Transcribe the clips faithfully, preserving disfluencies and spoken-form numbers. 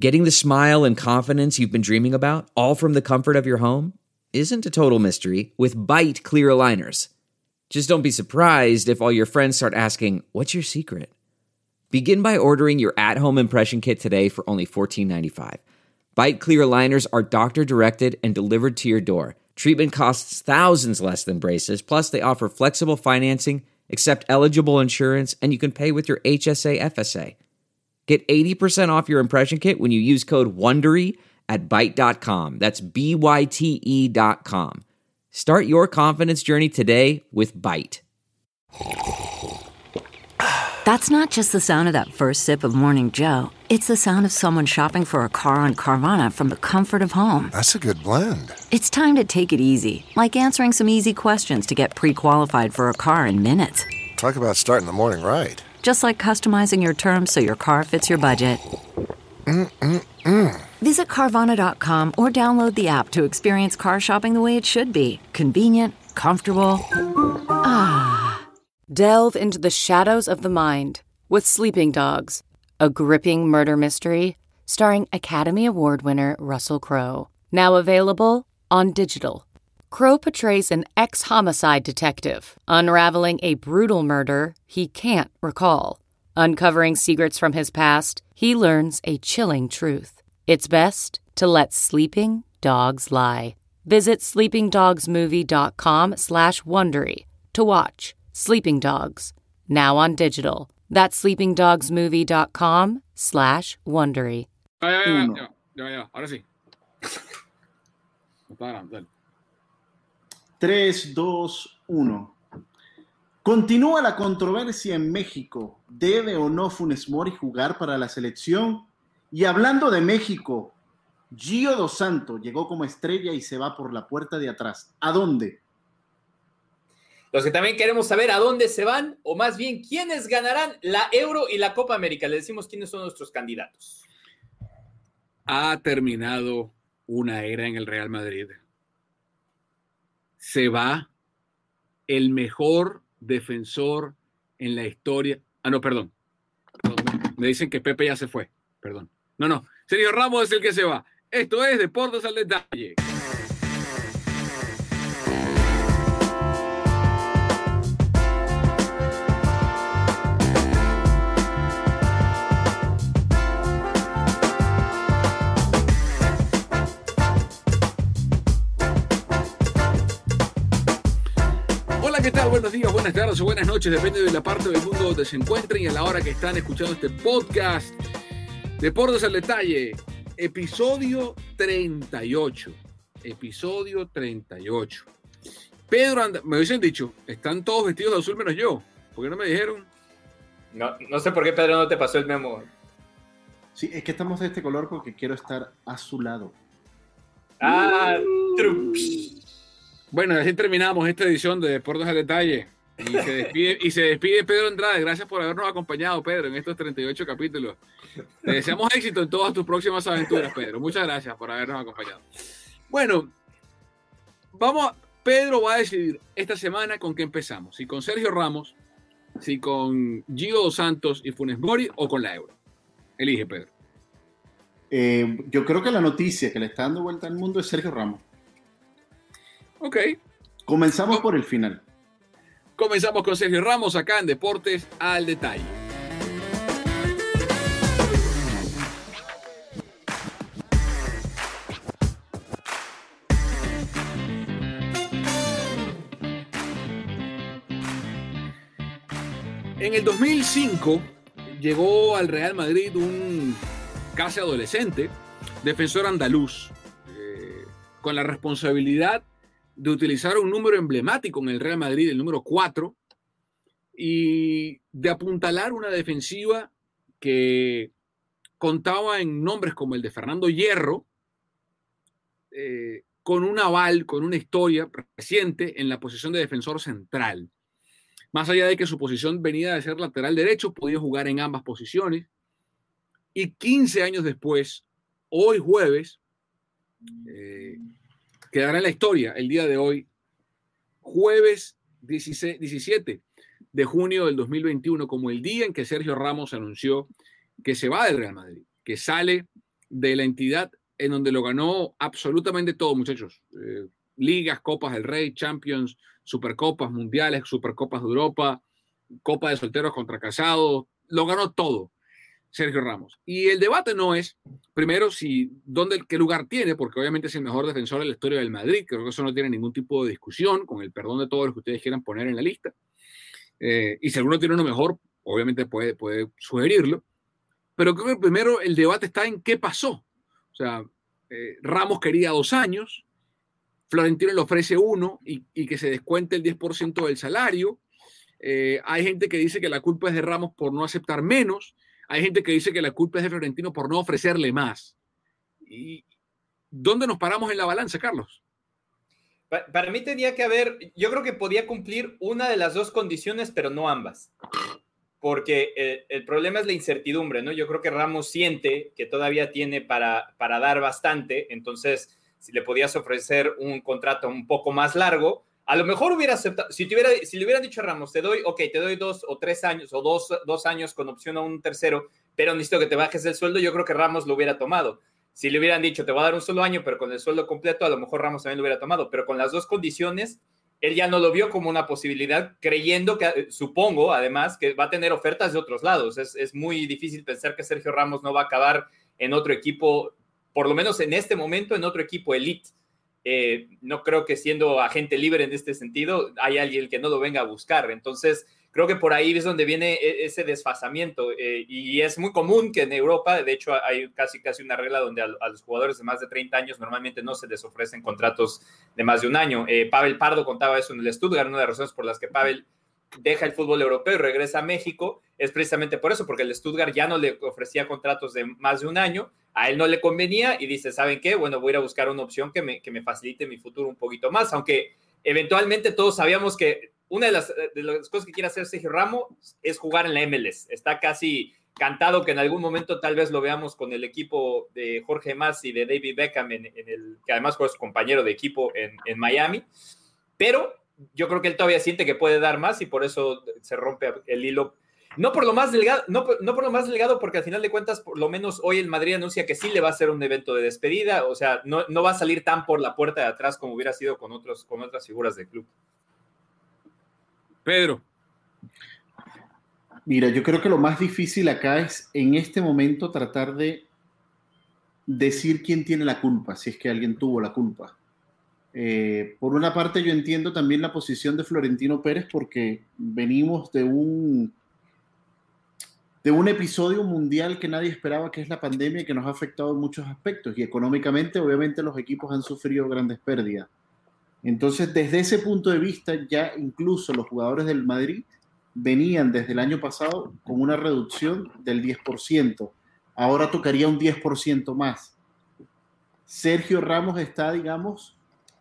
Getting the smile and confidence you've been dreaming about, all from the comfort of your home, isn't a total mystery with Byte clear aligners. Just don't be surprised if all your friends start asking, "What's your secret?" Begin by ordering your at-home impression kit today for only fourteen ninety-five. Byte clear aligners are doctor-directed and delivered to your door. Treatment costs thousands less than braces, plus they offer flexible financing, accept eligible insurance, and you can pay with your H S A F S A. Get eighty percent off your impression kit when you use code WONDERY at byte dot com. That's B Y T E dot com. Start your confidence journey today with Byte. That's not just the sound of that first sip of Morning Joe. It's the sound of someone shopping for a car on Carvana from the comfort of home. That's a good blend. It's time to take it easy, like answering some easy questions to get pre-qualified for a car in minutes. Talk about starting the morning right. Just like customizing your terms so your car fits your budget. Mm-mm-mm. Visit Carvana dot com or download the app to experience car shopping the way it should be. Convenient, comfortable. Ah. Delve into the shadows of the mind with Sleeping Dogs, a gripping murder mystery starring Academy Award winner Russell Crowe. Now available on digital. Crowe portrays an ex-homicide detective unraveling a brutal murder he can't recall. Uncovering secrets from his past, he learns a chilling truth. It's best to let sleeping dogs lie. Visit sleepingdogsmovie.com slash Wondery to watch Sleeping Dogs, now on digital. That's sleepingdogsmovie.com slash Wondery. Ya, ya, ya, ya, ya, ya, ahora sí. No paran, dale. tres, dos, uno. Continúa la controversia en México. ¿Debe o no Funes Mori jugar para la selección? Y hablando de México, Gio Dos Santos llegó como estrella y se va por la puerta de atrás. ¿A dónde? Los que también queremos saber a dónde se van, o más bien, quiénes ganarán la Euro y la Copa América. Le decimos quiénes son nuestros candidatos. Ha terminado una era en el Real Madrid. Se va el mejor defensor en la historia. Ah, no, perdón. perdón. Me dicen que Pepe ya se fue. Perdón. No, no. Sergio Ramos es el que se va. Esto es Deportes al Detalle. ¿Qué tal? Buenos días, buenas tardes o buenas noches, depende de la parte del mundo donde se encuentren y a la hora que están escuchando este podcast. Deportes al Detalle, episodio treinta y ocho. Episodio treinta y ocho. Pedro, anda, me hubiesen dicho, están todos vestidos de azul menos yo. ¿Por qué no me dijeron? No, no sé por qué Pedro no te pasó el memo. Sí, es que estamos de este color porque quiero estar a su lado. Ah, true. Bueno, así terminamos esta edición de Deportes al Detalle. Y se despide, y se despide Pedro Andrade. Gracias por habernos acompañado, Pedro, en estos treinta y ocho capítulos. Te deseamos éxito en todas tus próximas aventuras, Pedro. Muchas gracias por habernos acompañado. Bueno, vamos, Pedro va a decidir esta semana con qué empezamos. Si con Sergio Ramos, si con Gio Dos Santos y Funes Mori o con la Euro. Elige, Pedro. Eh, yo creo que la noticia que le está dando vuelta al mundo es Sergio Ramos. Ok. Comenzamos por el final. Comenzamos con Sergio Ramos acá en Deportes al Detalle. En el dos mil cinco llegó al Real Madrid un casi adolescente, defensor andaluz, eh, con la responsabilidad de utilizar un número emblemático en el Real Madrid, el número cuatro, y de apuntalar una defensiva que contaba en nombres como el de Fernando Hierro, eh, con un aval, con una historia reciente en la posición de defensor central. Más allá de que su posición venía de ser lateral derecho, podía jugar en ambas posiciones. Y quince años después, hoy jueves, eh, quedará en la historia el día de hoy, jueves diecisiete de junio del dos mil veintiuno, como el día en que Sergio Ramos anunció que se va del Real Madrid, que sale de la entidad en donde lo ganó absolutamente todo, muchachos. Eh, ligas, Copas del Rey, Champions, Supercopas Mundiales, Supercopas de Europa, Copa de Solteros contra Casados, lo ganó todo Sergio Ramos. Y el debate no es, primero, si dónde, qué lugar tiene, porque obviamente es el mejor defensor de la historia del Madrid, creo que eso no tiene ningún tipo de discusión, con el perdón de todos los que ustedes quieran poner en la lista. Eh, y si alguno tiene uno mejor, obviamente puede, puede sugerirlo. Pero creo que primero el debate está en qué pasó. O sea, eh, Ramos quería dos años, Florentino le ofrece uno y, y que se descuente el diez por ciento del salario. Eh, hay gente que dice que la culpa es de Ramos por no aceptar menos. Hay gente que dice que la culpa es de Florentino por no ofrecerle más. ¿Y dónde nos paramos en la balanza, Carlos? Pa- para mí tenía que haber, yo creo que podía cumplir una de las dos condiciones, pero no ambas. Porque eh, el problema es la incertidumbre, ¿no? Yo creo que Ramos siente que todavía tiene para, para dar bastante, entonces si le podías ofrecer un contrato un poco más largo, a lo mejor hubiera aceptado, si, te hubiera, si le hubieran dicho a Ramos, te doy, ok, te doy dos o tres años o dos, dos años con opción a un tercero, pero necesito que te bajes el sueldo, yo creo que Ramos lo hubiera tomado. Si le hubieran dicho, te voy a dar un solo año, pero con el sueldo completo, a lo mejor Ramos también lo hubiera tomado, pero con las dos condiciones, él ya no lo vio como una posibilidad, creyendo que, supongo, además, que va a tener ofertas de otros lados. Es, es muy difícil pensar que Sergio Ramos no va a acabar en otro equipo, por lo menos en este momento, en otro equipo elite. Eh, no creo que siendo agente libre en este sentido hay alguien que no lo venga a buscar. Entonces, creo que por ahí es donde viene ese desfasamiento. Eh, y es muy común que en Europa, de hecho, hay casi, casi una regla donde a, a los jugadores de más de treinta años normalmente no se les ofrecen contratos de más de un año. Eh, Pavel Pardo contaba eso en el Stuttgart. Una de las razones por las que Pavel deja el fútbol europeo y regresa a México es precisamente por eso, porque el Stuttgart ya no le ofrecía contratos de más de un año, a él no le convenía y dice, ¿saben qué? Bueno, voy a ir a buscar una opción que me, que me facilite mi futuro un poquito más, aunque eventualmente todos sabíamos que una de las, de las cosas que quiere hacer Sergio Ramos es jugar en la M L S. Está casi cantado que en algún momento tal vez lo veamos con el equipo de Jorge Mas y de David Beckham, en, en el, que además fue su compañero de equipo en, en Miami, pero yo creo que él todavía siente que puede dar más y por eso se rompe el hilo. No por lo más delgado, no, no por lo más delgado, porque al final de cuentas, por lo menos hoy el Madrid anuncia que sí le va a hacer un evento de despedida, o sea, no, no va a salir tan por la puerta de atrás como hubiera sido con, otros, con otras figuras del club. Pedro. Mira, yo creo que lo más difícil acá es en este momento tratar de decir quién tiene la culpa, si es que alguien tuvo la culpa. Eh, por una parte yo entiendo también la posición de Florentino Pérez porque venimos de un de un episodio mundial que nadie esperaba, que es la pandemia, y que nos ha afectado en muchos aspectos, y económicamente obviamente los equipos han sufrido grandes pérdidas. Entonces, desde ese punto de vista, ya incluso los jugadores del Madrid venían desde el año pasado con una reducción del diez por ciento. Ahora tocaría un diez por ciento más. Sergio Ramos está, digamos,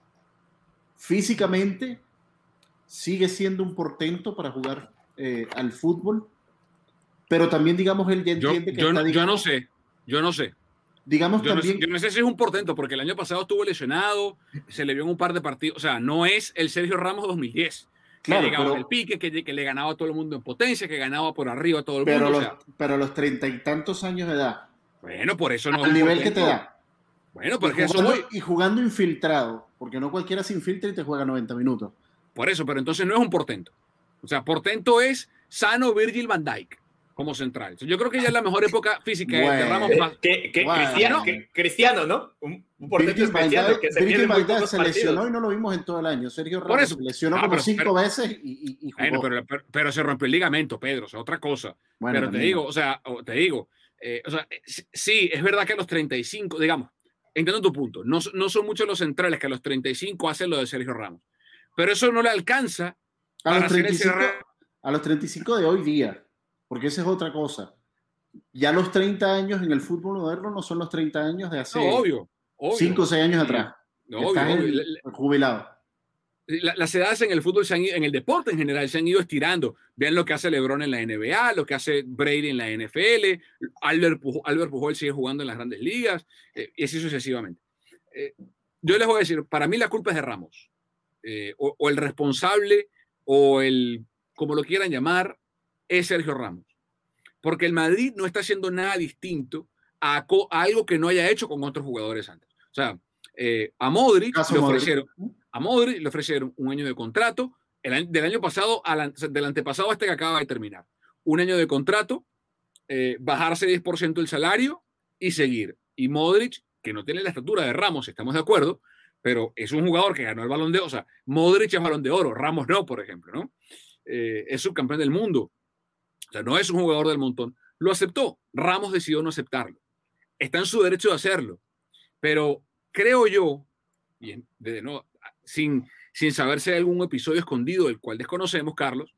físicamente, sigue siendo un portento para jugar eh, al fútbol, pero también, digamos, él ya entiende yo, que yo, está, no, digamos, yo no sé, yo no sé. Digamos yo, también, no sé yo no sé si es un portento, porque el año pasado estuvo lesionado, se le vio en un par de partidos, o sea, no es el Sergio Ramos dos mil diez, claro, que llegaba pero, en el pique, que, que le ganaba a todo el mundo en potencia, que ganaba por arriba a todo el pero mundo. Los, o sea, pero a los treinta y tantos años de edad, bueno, por eso no al es un nivel portento. que te da. Bueno, porque y, jugando, eso voy. y jugando infiltrado, porque no cualquiera se infiltra y te juega noventa minutos. Por eso, pero entonces no es un portento. O sea, portento es sano Virgil van Dijk como central. Yo creo que ya es la mejor época física bueno, de Ramos. Eh, que, que bueno. Cristiano, que, Cristiano, ¿no? Un, un portento especial que se Virgil pierde muy van Dijk pocos se partidos. lesionó y no lo vimos en todo el año. Sergio Por Ramos eso. se lesionó Ah, como pero- cinco pero- veces y, y, y jugó. Bueno, pero, pero, pero se rompió el ligamento, Pedro, o sea, otra cosa. Bueno, pero te también. digo, o sea, o- te digo, eh, o sea, eh, sí- sí, es verdad que a los treinta y cinco, digamos, entiendo tu punto, no, no son muchos los centrales que a los treinta y cinco hacen lo de Sergio Ramos, pero eso no le alcanza a, para los hacer treinta y ese cinco, ra- a los treinta y cinco de hoy día, porque esa es otra cosa. Ya los treinta años en el fútbol moderno no son los treinta años de hace No, obvio, obvio. cinco o seis años Sí, atrás. no, Ya obvio, estás obvio. en- La- la- jubilado. La- las edades en el fútbol, se han ido- en el deporte en general, se han ido estirando. Vean lo que hace LeBron en la N B A, lo que hace Brady en la N F L, Albert Pujol, Albert Pujol sigue jugando en las grandes ligas, eh, y así sucesivamente. Eh, yo les voy a decir, para mí la culpa es de Ramos, eh, o, o el responsable, o el, como lo quieran llamar, es Sergio Ramos. Porque el Madrid no está haciendo nada distinto a, a algo que no haya hecho con otros jugadores antes. O sea, eh, a Modric le ofrecieron, a Modric le ofrecieron un año de contrato, el, del año pasado, al, del antepasado a este que acaba de terminar. Un año de contrato, eh, bajarse diez por ciento el salario y seguir. Y Modric, que no tiene la estatura de Ramos, estamos de acuerdo, pero es un jugador que ganó el Balón de Oro. O sea, Modric es Balón de Oro, Ramos no, por ejemplo, ¿no? Eh, es subcampeón del mundo. O sea, no es un jugador del montón. Lo aceptó. Ramos decidió no aceptarlo. Está en su derecho de hacerlo. Pero creo yo, y de nuevo, sin, sin saber si hay algún episodio escondido del cual desconocemos, Carlos,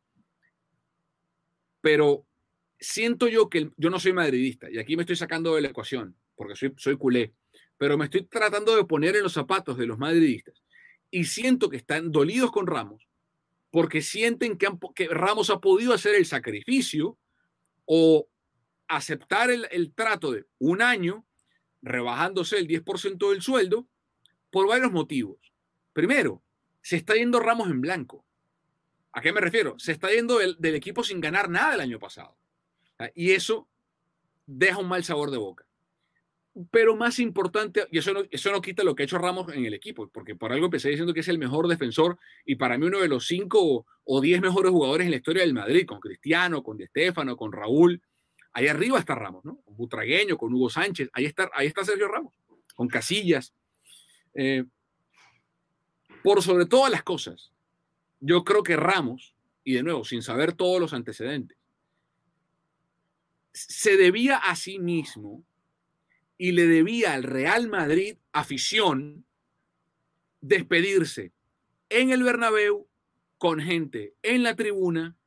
pero siento yo que el, yo no soy madridista, y aquí me estoy sacando de la ecuación, porque soy, soy culé, pero me estoy tratando de poner en los zapatos de los madridistas, y siento que están dolidos con Ramos, porque sienten que, han, que Ramos ha podido hacer el sacrificio o aceptar el, el trato de un año, rebajándose el diez por ciento del sueldo, por varios motivos. Primero, se está yendo Ramos en blanco. ¿A qué me refiero? Se está yendo del, del equipo sin ganar nada el año pasado. Y eso deja un mal sabor de boca. Pero más importante, y eso no, eso no quita lo que ha hecho Ramos en el equipo, porque por algo empecé diciendo que es el mejor defensor y para mí uno de los cinco o diez mejores jugadores en la historia del Madrid, con Cristiano, con Di Stéfano, con Raúl. Ahí arriba está Ramos, ¿no? Con Butragueño, con Hugo Sánchez. Ahí está, ahí está Sergio Ramos, con Casillas. Eh, por sobre todas las cosas, yo creo que Ramos, y de nuevo, sin saber todos los antecedentes, se debía a sí mismo y le debía al Real Madrid afición despedirse en el Bernabéu con gente en la tribuna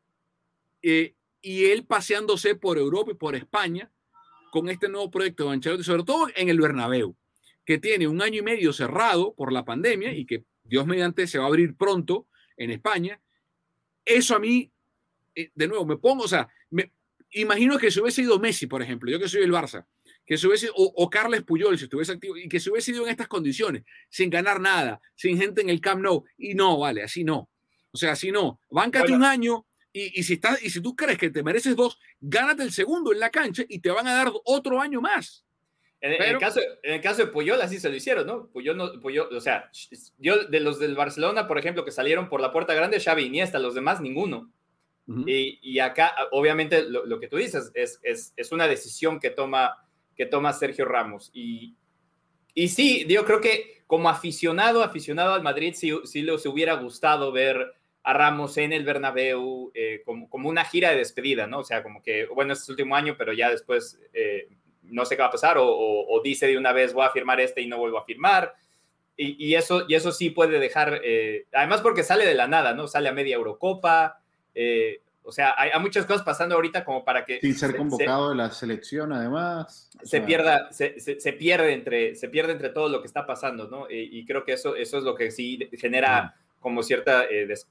eh, y él paseándose por Europa y por España con este nuevo proyecto de Ancelotti, sobre todo en el Bernabéu, que tiene un año y medio cerrado por la pandemia y que Dios mediante se va a abrir pronto en España. Eso a mí, eh, de nuevo, me pongo, o sea, me imagino que si hubiese ido Messi, por ejemplo, yo que soy del Barça, que se hubiese, o, o Carles Puyol, si estuviese activo, y que se hubiese ido en estas condiciones, sin ganar nada, sin gente en el Camp Nou, y no, vale, así no. O sea, así no. Báncate bueno. un año, y, y, si está, y si tú crees que te mereces dos, gánate el segundo en la cancha y te van a dar otro año más. En, Pero, en, el caso, en el caso de Puyol, así se lo hicieron, ¿no? Puyol, no, Puyol, o sea, yo de los del Barcelona, por ejemplo, que salieron por la puerta grande, Xavi, Iniesta, los demás, ninguno. Uh-huh. Y, y acá, obviamente, lo, lo que tú dices es, es, es una decisión que toma, que toma Sergio Ramos. Y, y sí, yo creo que como aficionado, aficionado al Madrid, sí, sí les hubiera gustado ver a Ramos en el Bernabéu eh, como, como una gira de despedida, ¿no? O sea, como que, bueno, este es el último año, pero ya después... Eh, no sé qué va a pasar, o, o, o dice de una vez voy a firmar este y no vuelvo a firmar, y, y, eso, y eso sí puede dejar, eh, además porque sale de la nada, ¿no? Sale a media Eurocopa, eh, o sea, hay, hay muchas cosas pasando ahorita como para que... Sin ser se, convocado se, de la selección, además. Se, sea... pierda, se, se, se, pierde entre, se pierde entre todo lo que está pasando, ¿no? Y, y creo que eso, eso es lo que sí genera como cierta... Eh, des,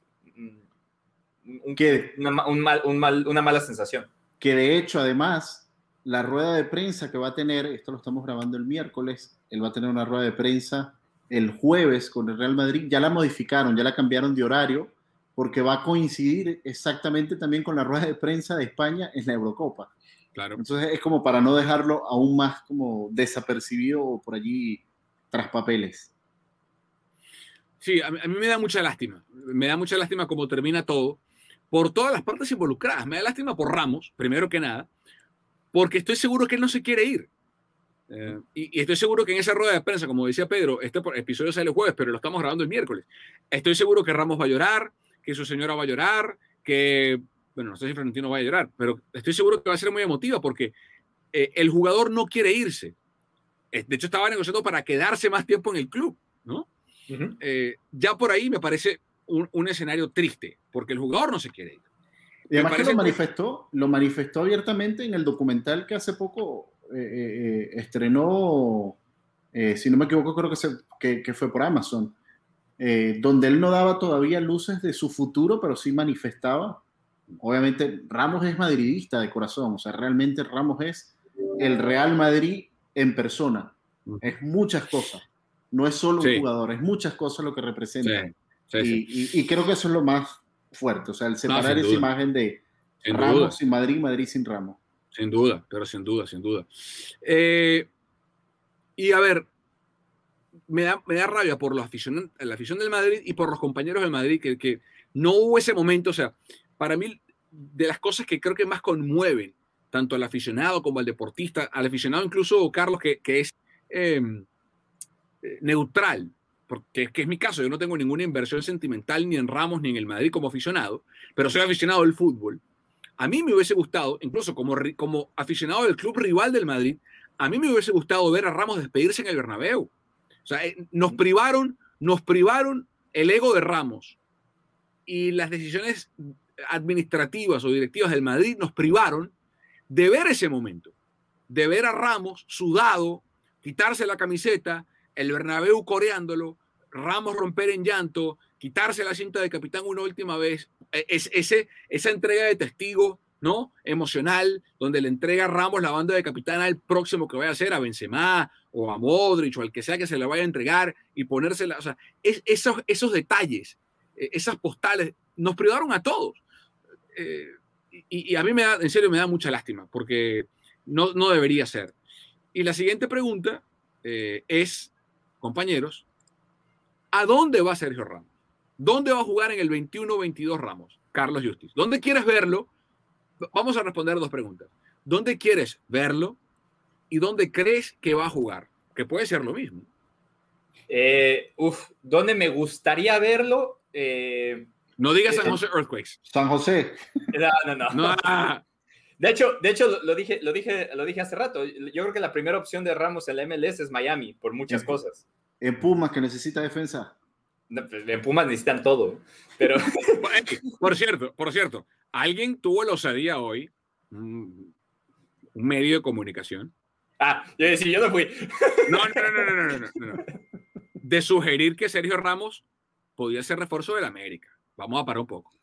un, ¿Qué? Una, un mal, un mal, una mala sensación. Que de hecho, además... La rueda de prensa que va a tener, esto lo estamos grabando el miércoles, él va a tener una rueda de prensa el jueves con el Real Madrid, ya la modificaron, ya la cambiaron de horario, porque va a coincidir exactamente también con la rueda de prensa de España en la Eurocopa. Claro. Entonces es como para no dejarlo aún más como desapercibido o por allí tras papeles. Sí, a mí, a mí me da mucha lástima, me da mucha lástima cómo termina todo, por todas las partes involucradas, me da lástima por Ramos, primero que nada, porque estoy seguro que él no se quiere ir. Eh, y, y estoy seguro que en esa rueda de prensa, como decía Pedro, este episodio sale el jueves, pero lo estamos grabando el miércoles. Estoy seguro que Ramos va a llorar, que su señora va a llorar, que, bueno, no sé si Florentino va a llorar, pero estoy seguro que va a ser muy emotiva porque eh, el jugador no quiere irse. De hecho, estaba negociando para quedarse más tiempo en el club, ¿no? Uh-huh. Eh, ya por ahí me parece un, un escenario triste, porque el jugador no se quiere ir. Y además que lo manifestó, lo manifestó abiertamente en el documental que hace poco eh, eh, estrenó, eh, si no me equivoco, creo que, se, que, que fue por Amazon, eh, donde él no daba todavía luces de su futuro, pero sí manifestaba. Obviamente Ramos es madridista de corazón, o sea, realmente Ramos es el Real Madrid en persona. Es muchas cosas, no es solo sí. un jugador, es muchas cosas lo que representa. Sí. Sí, y, sí. Y, y creo que eso es lo más fuerte, o sea, el separar no, esa imagen de sin Ramos duda. sin Madrid, Madrid sin Ramos. Sin duda, pero sin duda, sin duda. Eh, y a ver, me da, me da rabia por la afición, la afición del Madrid y por los compañeros del Madrid, que, que no hubo ese momento. O sea, para mí, de las cosas que creo que más conmueven, tanto al aficionado como al deportista, al aficionado incluso, Carlos, que, que es eh, neutral, porque que es mi caso, yo no tengo ninguna inversión sentimental ni en Ramos ni en el Madrid como aficionado, pero soy aficionado del fútbol. A mí me hubiese gustado, incluso como, como aficionado del club rival del Madrid, a mí me hubiese gustado ver a Ramos despedirse en el Bernabéu. O sea, nos privaron, nos privaron el ego de Ramos y las decisiones administrativas o directivas del Madrid nos privaron de ver ese momento, de ver a Ramos sudado, quitarse la camiseta, el Bernabéu coreándolo, Ramos romper en llanto, quitarse la cinta de capitán una última vez, es, ese, esa entrega de testigo, ¿no? Emocional, donde le entrega a Ramos la banda de capitán al próximo que vaya a ser, a Benzema o a Modric o al que sea que se le vaya a entregar y ponérsela, o sea, es, esos, esos detalles, esas postales, nos privaron a todos. Eh, y, y a mí me da, en serio, me da mucha lástima, porque no, no debería ser. Y la siguiente pregunta eh, es, compañeros, ¿a dónde va Sergio Ramos? ¿Dónde va a jugar en el veintiuno veintidós Ramos? Carlos Justiz. ¿Dónde quieres verlo? Vamos a responder dos preguntas. ¿Dónde quieres verlo? ¿Y dónde crees que va a jugar? Que puede ser lo mismo. Eh, uf, ¿dónde me gustaría verlo? Eh, no digas San José Earthquakes. San José. No, no, no. no. De hecho, de hecho lo, lo, dije, lo, dije, lo dije hace rato. Yo creo que la primera opción de Ramos en la M L S es Miami, por muchas en, cosas. En Pumas, que necesita defensa. No, pues en Pumas necesitan todo. Pero... por cierto, por cierto, alguien tuvo la osadía hoy, un medio de comunicación. Ah, yo decía, yo no fui. No, no, no, no, no, no, no, no. De sugerir que Sergio Ramos podía ser refuerzo del América. Vamos a parar un poco.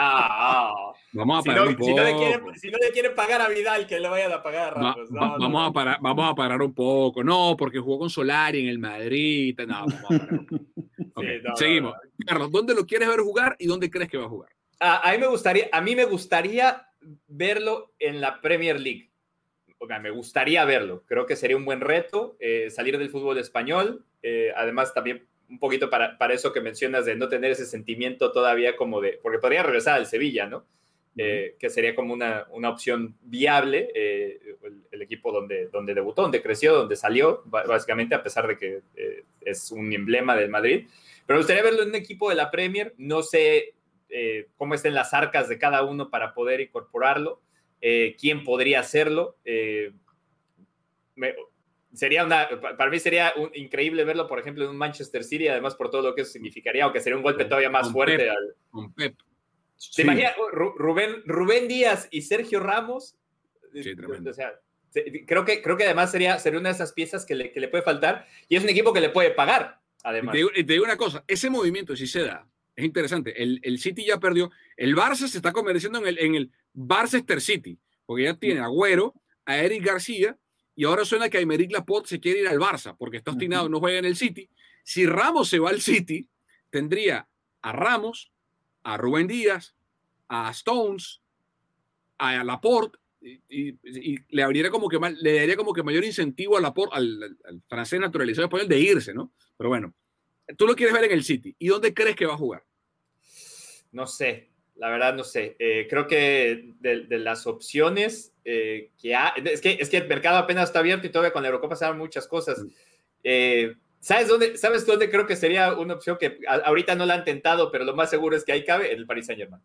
No. Vamos a si parar no, un poco. Si no, le quieren, si no le quieren pagar a Vidal, que le vayan a pagar a Ramos. Va, no, va, no, vamos, no. A parar, vamos a parar un poco. No, porque jugó con Solari en el Madrid. No, vamos a parar un poco. Okay. Sí, no, seguimos. No, no. Carlos, ¿dónde lo quieres ver jugar y dónde crees que va a jugar? A, a, mí, me gustaría, a mí me gustaría verlo en la Premier League. O sea, me gustaría verlo. Creo que sería un buen reto eh, salir del fútbol español. Eh, además, también un poquito para, para eso que mencionas de no tener ese sentimiento todavía como de... Porque podría regresar al Sevilla, ¿no? Eh, que sería como una, una opción viable, eh, el, el equipo donde, donde debutó, donde creció, donde salió, básicamente, a pesar de que eh, es un emblema del Madrid. Pero me gustaría verlo en un equipo de la Premier. No sé eh, cómo estén las arcas de cada uno para poder incorporarlo. Eh, ¿Quién podría hacerlo? Eh, me, sería una, para mí sería un, increíble verlo, por ejemplo, en un Manchester City, además por todo lo que eso significaría, aunque sería un golpe todavía más con fuerte. Pep, al, con Pep. ¿Se sí. imagina Rubén, Rubén Díaz y Sergio Ramos? Sí, tremendo. O sea, creo que, creo que además sería, sería una de esas piezas que le, que le puede faltar, y es un equipo que le puede pagar, además. Y te, digo, y te digo una cosa, ese movimiento sí se da, es interesante, el, el City ya perdió, el Barça se está convirtiendo en el, en el Barchester City, porque ya tiene a Agüero, a Eric García, y ahora suena que Aymeric Laporte se quiere ir al Barça, porque está obstinado, uh-huh. no juega en el City. Si Ramos se va al City, tendría a Ramos, a Rubén Díaz, a Stones, a Laporte, y, y, y le abriera como que le daría como que mayor incentivo a Laporte, al, al, al francés naturalizado español, de irse, ¿no? Pero bueno, tú lo quieres ver en el City. ¿Y dónde crees que va a jugar? No sé, la verdad no sé. Eh, creo que de, de las opciones eh, que hay, es que, es que el mercado apenas está abierto y todavía con la Eurocopa pasaron muchas cosas. Eh, ¿Sabes dónde, ¿Sabes dónde creo que sería una opción que a, ahorita no la han tentado, pero lo más seguro es que ahí cabe? En el Paris Saint-Germain.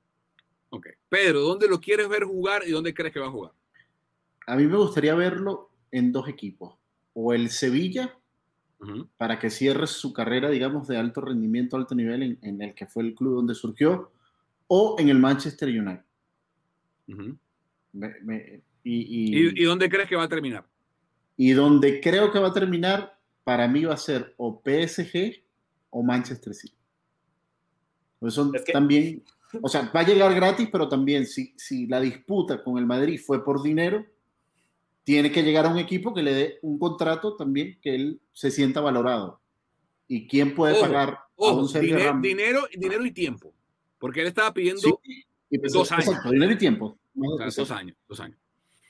Ok. Pedro, ¿dónde lo quieres ver jugar y dónde crees que va a jugar? A mí me gustaría verlo en dos equipos. O el Sevilla, uh-huh. para que cierre su carrera, digamos, de alto rendimiento, alto nivel, en, en el que fue el club donde surgió, o en el Manchester United. Uh-huh. Me, me, y, y, ¿Y, ¿Y dónde crees que va a terminar? Y donde creo que va a terminar, para mí va a ser o P S G o Manchester City. Pues son es que... también, o sea, va a llegar gratis, pero también si, si la disputa con el Madrid fue por dinero, tiene que llegar a un equipo que le dé un contrato también que él se sienta valorado. ¿Y quién puede ojo, pagar ojo, a un Sergio dinero, Ramos? Dinero, dinero y tiempo. Porque él estaba pidiendo sí, y pues, dos años. Exacto, dinero y tiempo. O sea, dos años, dos años.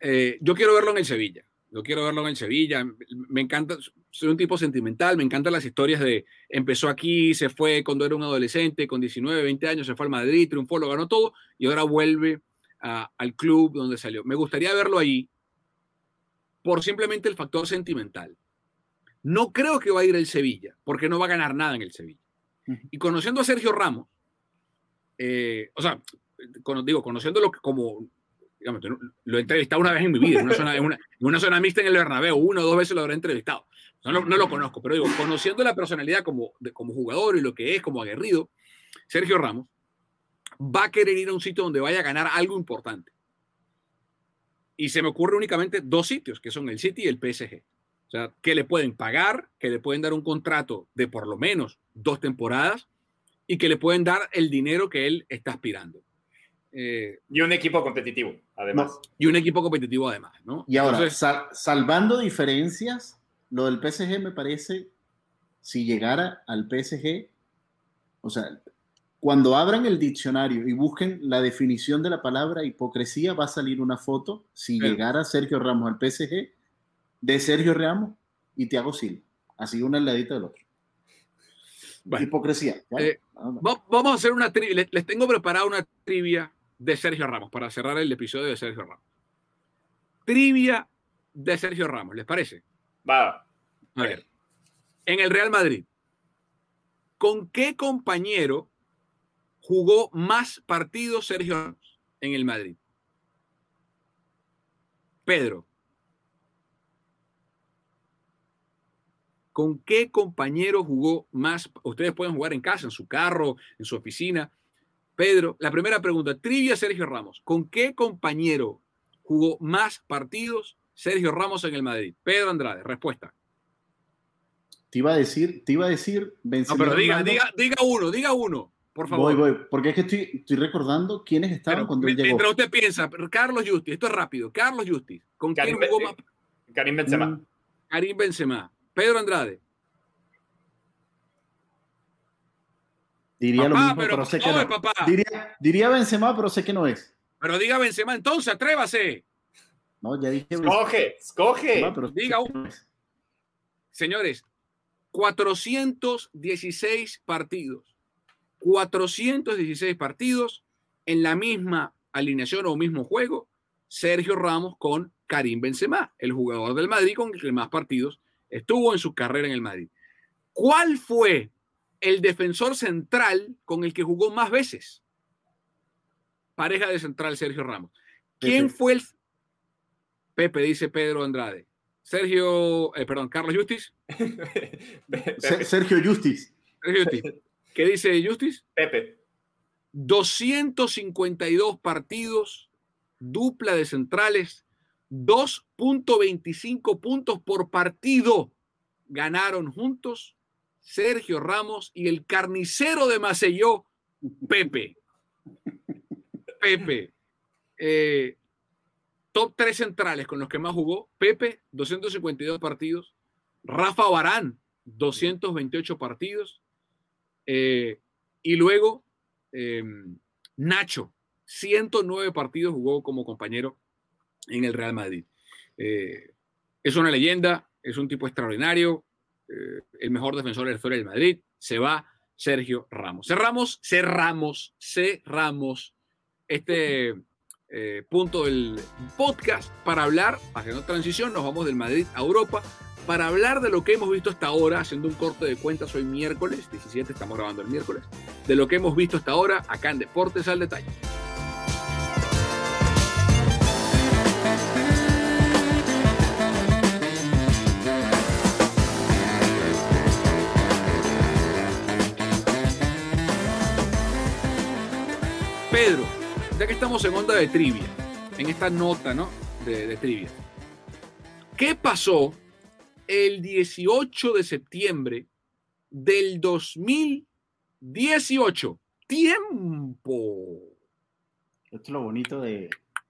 Eh, yo quiero verlo en el Sevilla. Yo quiero verlo en el Sevilla. Me encanta, soy un tipo sentimental, me encantan las historias de empezó aquí, se fue cuando era un adolescente, con diecinueve, veinte años, se fue al Madrid, triunfó, lo ganó todo y ahora vuelve a, al club donde salió. Me gustaría verlo ahí por simplemente el factor sentimental. No creo que va a ir el Sevilla, porque no va a ganar nada en el Sevilla. Y conociendo a Sergio Ramos, eh, o sea, con, digo, conociéndolo como, digamos, lo he entrevistado una vez en mi vida, en una zona, en una, en una zona mixta en el Bernabéu, una o dos veces lo habré entrevistado. No lo, no lo conozco, pero digo, conociendo la personalidad como, de, como jugador y lo que es, como aguerrido, Sergio Ramos va a querer ir a un sitio donde vaya a ganar algo importante. Y se me ocurre únicamente dos sitios, que son el City y el P S G. O sea, que le pueden pagar, que le pueden dar un contrato de por lo menos dos temporadas y que le pueden dar el dinero que él está aspirando. Eh, y un equipo competitivo, además. No. Y un equipo competitivo, además, ¿no? Y ahora, Entonces, sal, salvando diferencias, lo del P S G me parece, si llegara al P S G, o sea, cuando abran el diccionario y busquen la definición de la palabra hipocresía, va a salir una foto, si Pero, llegara Sergio Ramos al P S G, de Sergio Ramos y Thiago Silva, así uno al ladito del otro. Bueno, hipocresía. Eh, vamos a hacer una trivia, les, les tengo preparada una trivia de Sergio Ramos para cerrar el episodio de Sergio Ramos. Trivia de Sergio Ramos, ¿les parece? Va. A ver, en el Real Madrid, ¿con qué compañero jugó más partidos Sergio Ramos en el Madrid? Pedro. ¿Con qué compañero jugó más? Ustedes pueden jugar en casa, en su carro, en su oficina. Pedro, la primera pregunta, trivia Sergio Ramos. ¿Con qué compañero jugó más partidos Sergio Ramos en el Madrid? Pedro Andrade, respuesta. Te iba a decir, te iba a decir Benzema. No, pero diga, diga, diga uno, diga uno, por favor. Voy, voy, porque es que estoy, estoy recordando quiénes estaban pero, cuando él llegó. Mientras usted piensa, Carlos Justi, esto es rápido. Carlos Justi, ¿con Karim, quién jugó más? Karim Benzema. Mm. Karim Benzema. Pedro Andrade. Diría papá, lo mismo, pero, pero sé que no. no. Papá. Diría, diría Benzema, pero sé que no es. Pero diga Benzema, entonces, atrévase. No, ya dije. Escoge, escoge. Benzema, pero diga uno. No señores, cuatrocientos dieciséis partidos. cuatrocientos dieciséis partidos en la misma alineación o mismo juego. Sergio Ramos con Karim Benzema, el jugador del Madrid con el que más partidos estuvo en su carrera en el Madrid. ¿Cuál fue el defensor central con el que jugó más veces? Pareja de central Sergio Ramos. ¿Quién Pepe. fue el Pepe? Dice Pedro Andrade. Sergio, eh, perdón, Carlos Justis. Sergio Justis. Sergio Justis. ¿Qué dice Justis? Pepe. doscientos cincuenta y dos partidos, dupla de centrales, dos punto veinticinco puntos por partido ganaron juntos Sergio Ramos y el carnicero de Maceió, Pepe. Pepe. Eh, top tres centrales con los que más jugó. Pepe, doscientos cincuenta y dos partidos. Rafa Varane, doscientos veintiocho partidos. Eh, y luego eh, Nacho, ciento nueve partidos jugó como compañero en el Real Madrid. Eh, es una leyenda, es un tipo extraordinario, eh, el mejor defensor de la historia del Madrid. Se va Sergio Ramos. Cerramos, cerramos, cerramos este eh, punto del podcast para hablar, haciendo transición, nos vamos del Madrid a Europa, para hablar de lo que hemos visto hasta ahora, haciendo un corte de cuentas hoy miércoles diecisiete, estamos grabando el miércoles, de lo que hemos visto hasta ahora acá en Deportes al Detalle. Pedro, ya que estamos en onda de trivia, en esta nota, ¿no? de, de trivia, ¿qué pasó el dieciocho de septiembre del dos mil dieciocho? ¡Tiempo! Esto es lo bonito de,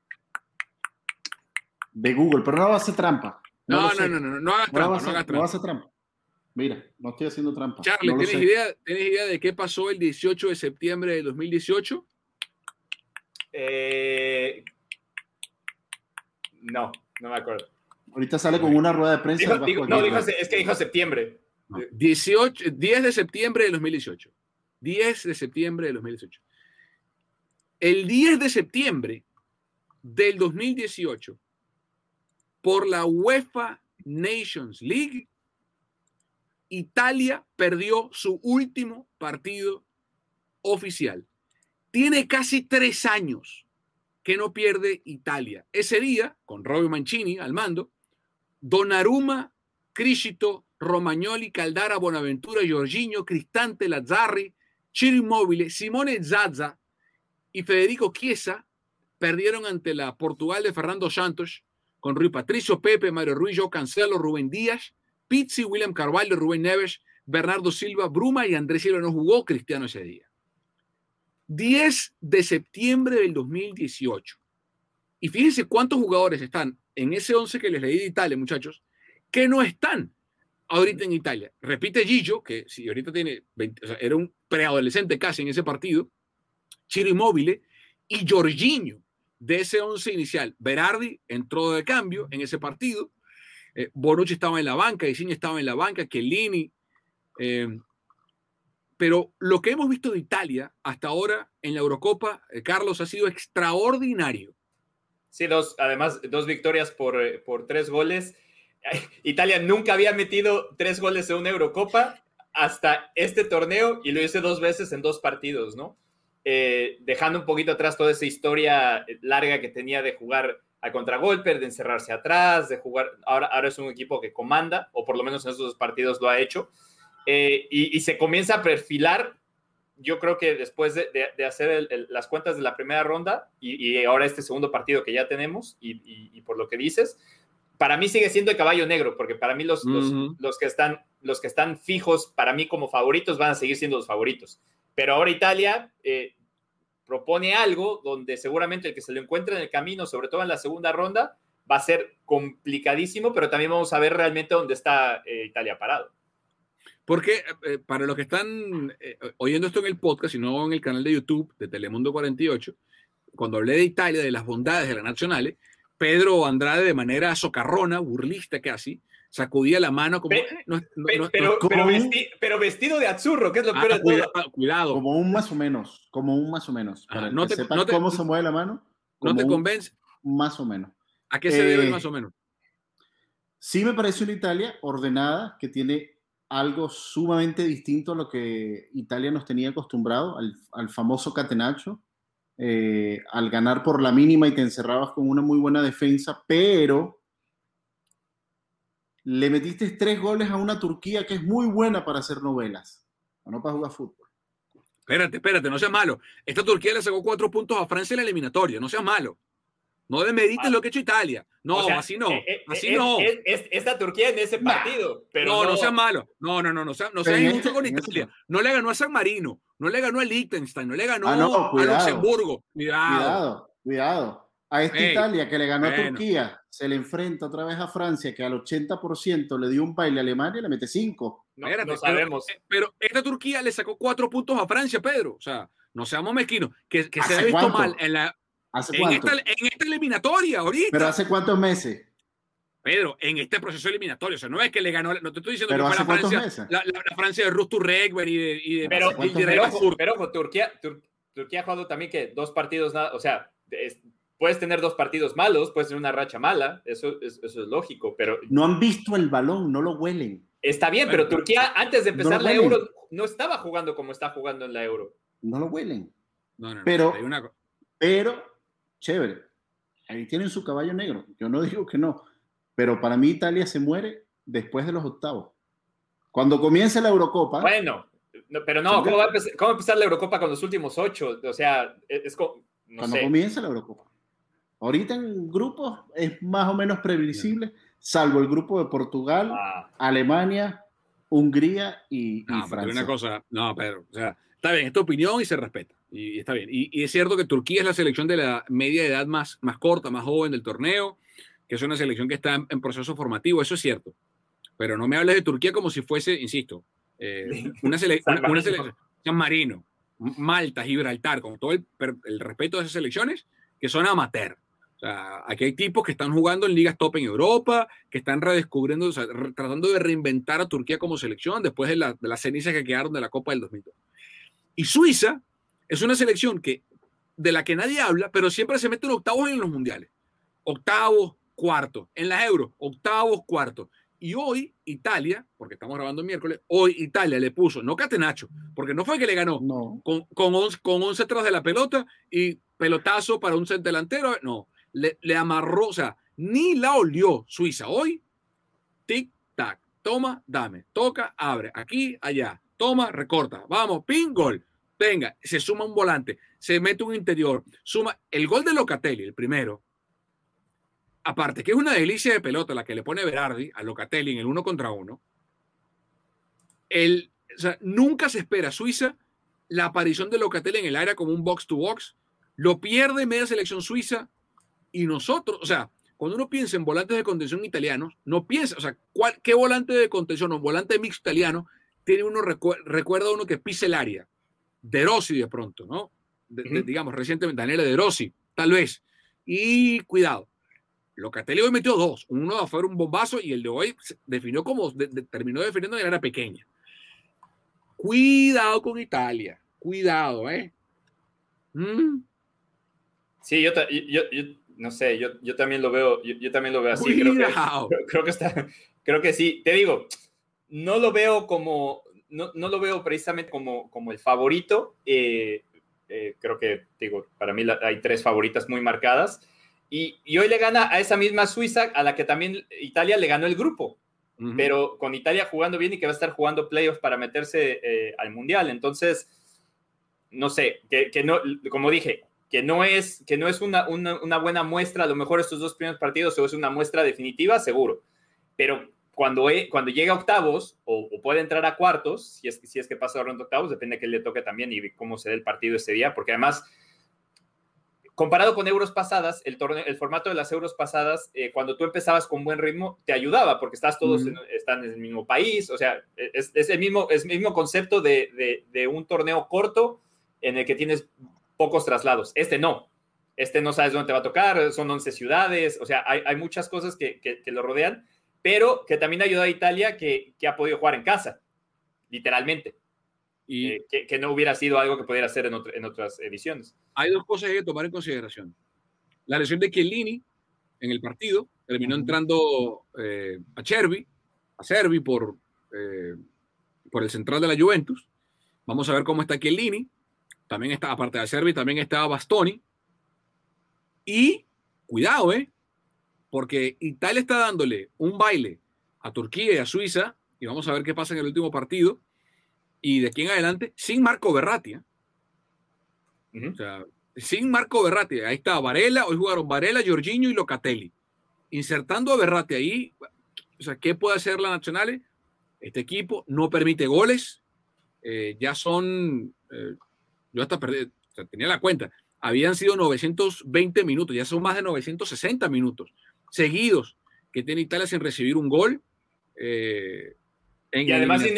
de Google, pero no va a hacer trampa. No, no, no, no, no, no hagas no trampa, hacer, no hagas trampa. No va a hacer trampa. Mira, no estoy haciendo trampa. Charlie, no ¿tienes, idea, ¿tienes idea de qué pasó el dieciocho de septiembre de dos mil dieciocho? Eh, No, no me acuerdo. Ahorita sale con una rueda de prensa. Dijo, dijo, no, dijo, es que dijo septiembre. No, dieciocho, diez de septiembre de dos mil dieciocho. diez de septiembre de dos mil dieciocho. El diez de septiembre del dos mil dieciocho, por la UEFA Nations League, Italia perdió su último partido oficial. Tiene casi tres años que no pierde Italia. Ese día, con Robbie Mancini al mando, Donnarumma, Criscito, Romagnoli, Caldara, Bonaventura, Jorginho, Cristante, Lazzarri, Ciro Immobile, Simone Zaza y Federico Chiesa perdieron ante la Portugal de Fernando Santos con Rui Patricio, Pepe, Mario Ruiz, João Cancelo, Rubén Díaz, Pizzi, William Carvalho, Rubén Neves, Bernardo Silva, Bruma y Andrés Silva. No jugó Cristiano ese día. diez de septiembre del dos mil dieciocho. Y fíjense cuántos jugadores están en ese once que les leí de Italia, muchachos, que no están ahorita en Italia. Repite Gillo, que si ahorita tiene veinte, o sea, era un preadolescente casi en ese partido, Ciro Immobile y Jorginho de ese once inicial. Berardi entró de cambio en ese partido. Eh, Bonucci estaba en la banca, Insigne estaba en la banca, Chiellini. Eh, pero lo que hemos visto de Italia hasta ahora en la Eurocopa, eh, Carlos, ha sido extraordinario. Sí, dos, además, dos victorias por, por tres goles. Italia nunca había metido tres goles en una Eurocopa hasta este torneo y lo hice dos veces en dos partidos, ¿no? Eh, dejando un poquito atrás toda esa historia larga que tenía de jugar a contragolpe, de encerrarse atrás, de jugar, ahora, ahora es un equipo que comanda, o por lo menos en esos dos partidos lo ha hecho, eh, y, y se comienza a perfilar, yo creo que después de, de, de hacer el, el, las cuentas de la primera ronda, y, y ahora este segundo partido que ya tenemos, y, y, y por lo que dices, para mí sigue siendo el caballo negro, porque para mí los, uh-huh. los, los, que están, los que están fijos, para mí como favoritos, van a seguir siendo los favoritos. Pero ahora Italia eh, propone algo donde seguramente el que se lo encuentre en el camino, sobre todo en la segunda ronda, va a ser complicadísimo, pero también vamos a ver realmente dónde está eh, Italia parado. Porque eh, para los que están eh, oyendo esto en el podcast y no en el canal de YouTube de Telemundo cuarenta y ocho, cuando hablé de Italia, de las bondades de las nacionales, Pedro Andrade, de manera socarrona, burlista casi, sacudía la mano como... Pe, eh, no, pe, no, pero, no, pero, vesti, pero vestido de azzurro, que es lo peor ah, de cuidado, todo. Cuidado. Como un más o menos, como un más o menos. Para ah, no que te, sepan no te, cómo se mueve la mano. ¿No te convence? Más o menos. ¿A qué se eh, debe más o menos? Sí me parece una Italia ordenada, que tiene algo sumamente distinto a lo que Italia nos tenía acostumbrado, al, al famoso catenaccio. Eh, al ganar por la mínima y te encerrabas con una muy buena defensa, pero le metiste tres goles a una Turquía que es muy buena para hacer novelas, no para jugar fútbol. Espérate, espérate, no seas malo. Esta Turquía le sacó cuatro puntos a Francia en la eliminatoria, no seas malo. No demerites ah, lo que ha hecho Italia. No, o sea, así no. Eh, así eh, no. Es, es, esta Turquía en ese partido. Nah. Pero no, no, no seas malo. No, no, no, no seas no sea injusto con Italia. No le ganó a San Marino, no le ganó a Liechtenstein, no le ganó ah, no, cuidado, a Luxemburgo. Cuidado. Cuidado, cuidado. A esta hey, Italia que le ganó bueno. a Turquía, se le enfrenta otra vez a Francia, que al ochenta por ciento le dio un baile a Alemania y le mete cinco. No, Espérate, no sabemos. Pero, pero esta Turquía le sacó cuatro puntos a Francia, Pedro. O sea, no seamos mezquinos. Que, que se ha visto cuánto? mal en la... ¿Hace en, esta, en esta eliminatoria ahorita. ¿Pero hace cuántos meses? Pedro, en este proceso eliminatorio, o sea, no es que le ganó, no te estoy diciendo ¿Pero que fue la Francia, la, la, la Francia de Rustu Regber y de, y de pero, y de pero, ojo, pero ojo, Turquía, Tur, Turquía ha jugado también que dos partidos, o sea, es, puedes tener dos partidos malos, puedes tener una racha mala, eso, eso, eso es lógico, pero... No han visto el balón, no lo huelen. Está bien, bueno, pero Turquía antes de empezar no la Euro no estaba jugando como está jugando en la Euro. No lo huelen. No, no, no, pero, hay una... pero, chévere, ahí tienen su caballo negro, yo no digo que no. Pero para mí Italia se muere después de los octavos. Cuando comience la Eurocopa... Bueno, no, pero no, ¿cómo va, a empezar, ¿cómo va a empezar la Eurocopa con los últimos ocho? O sea, es, es como... No cuando sé. comience la Eurocopa. Ahorita en grupos es más o menos previsible, salvo el grupo de Portugal, ah. Alemania, Hungría y, no, y Francia. Una cosa, no, Pedro, o sea, está bien, es tu opinión y se respeta. Y, y está bien. Y, y es cierto que Turquía es la selección de la media de edad más, más corta, más joven del torneo, que es una selección que está en, en proceso formativo, eso es cierto. Pero no me hables de Turquía como si fuese, insisto, eh, una, sele una, una selección, San Marino, Malta, Gibraltar, con todo el, el respeto de esas selecciones, que son amateur. O sea, aquí hay tipos que están jugando en ligas top en Europa, que están redescubriendo, o sea, re- tratando de reinventar a Turquía como selección después de, la, de las cenizas que quedaron de la Copa del dos mil dos. Y Suiza es una selección que, de la que nadie habla, pero siempre se mete en octavos en los mundiales. Octavos, cuartos. En las Euros, octavos, cuartos. Y hoy Italia, porque estamos grabando el miércoles, hoy Italia le puso, no catenacho, porque no fue que le ganó No. con, con, once, con once tras de la pelota y pelotazo para un set delantero, no, le, le amarró, o sea, ni la olió Suiza hoy, tic, tac, toma, dame, toca, abre, aquí, allá, toma, recorta, vamos, pin, gol, venga, se suma un volante, se mete un interior, suma, el gol de Locatelli, el primero, aparte que es una delicia de pelota la que le pone Berardi a Locatelli en el uno contra uno, el, o sea, nunca se espera Suiza la aparición de Locatelli en el área como un box to box, lo pierde media selección suiza y nosotros, o sea, cuando uno piensa en volantes de contención italianos, no piensa, o sea, ¿cuál, ¿qué volante de contención o volante mixto italiano tiene uno, recu recuerda uno que pisa el área? De Rossi de pronto, ¿no? De, de, digamos, recientemente, Daniele De Rossi, tal vez. Y cuidado, Locatelli hoy metió dos, uno de afuera un bombazo y el de hoy definió como, de, de, terminó definiendo en el área pequeña. Cuidado con Italia, cuidado, ¿eh? ¿Mm? Sí, yo, yo, yo no sé, yo, yo también lo veo, yo, yo también lo veo así. Creo que, creo, creo que está, creo que sí. Te digo, no lo veo como, no, no lo veo precisamente como, como el favorito. Eh, eh, creo que, digo, para mí la, hay tres favoritas muy marcadas. Y, y hoy le gana a esa misma Suiza, a la que también Italia le ganó el grupo. Uh-huh. Pero con Italia jugando bien y que va a estar jugando playoffs para meterse eh, al Mundial. Entonces, no sé, que, que no, como dije, que no es, que no es una, una, una buena muestra, a lo mejor estos dos primeros partidos, o es una muestra definitiva, seguro. Pero cuando, cuando llega a octavos, o, o puede entrar a cuartos, si es, si es que pasa a ronda de octavos, depende de que le toque también y cómo se dé el partido ese día, porque además, comparado con euros pasadas, el, torneo, el formato de las euros pasadas, eh, cuando tú empezabas con buen ritmo, te ayudaba, porque estás todos uh-huh. en, están en el mismo país, o sea, es, es, el, mismo, es el mismo concepto de, de, de un torneo corto en el que tienes pocos traslados. Este no. Este no sabes dónde te va a tocar, son once ciudades, o sea, hay, hay muchas cosas que, que, que lo rodean, pero que también ayuda a Italia que, que ha podido jugar en casa, literalmente. Y eh, que, que no hubiera sido algo que pudiera hacer en, otro, en otras ediciones. Hay dos cosas que hay que tomar en consideración. La lesión de Chiellini en el partido, terminó uh-huh. entrando eh, a Cervi, a Cervi por, eh, por el central de la Juventus. Vamos a ver cómo está Chiellini. También está, aparte de Cervi, también estaba Bastoni. Y cuidado, ¿eh? Porque Italia está dándole un baile a Turquía y a Suiza, y vamos a ver qué pasa en el último partido. Y de aquí en adelante, sin Marco Verratti. ¿eh? Uh-huh. O sea, sin Marco Verratti. Ahí está Varela, hoy jugaron Varela, Jorginho y Locatelli. Insertando a Verratti ahí, o sea, ¿qué puede hacer la Nacional? Este equipo no permite goles. Eh, ya son, eh, yo hasta perdí, o sea, tenía la cuenta. Habían sido novecientos veinte minutos, ya son más de novecientos sesenta minutos seguidos que tiene Italia sin recibir un gol. Eh, en y además sin,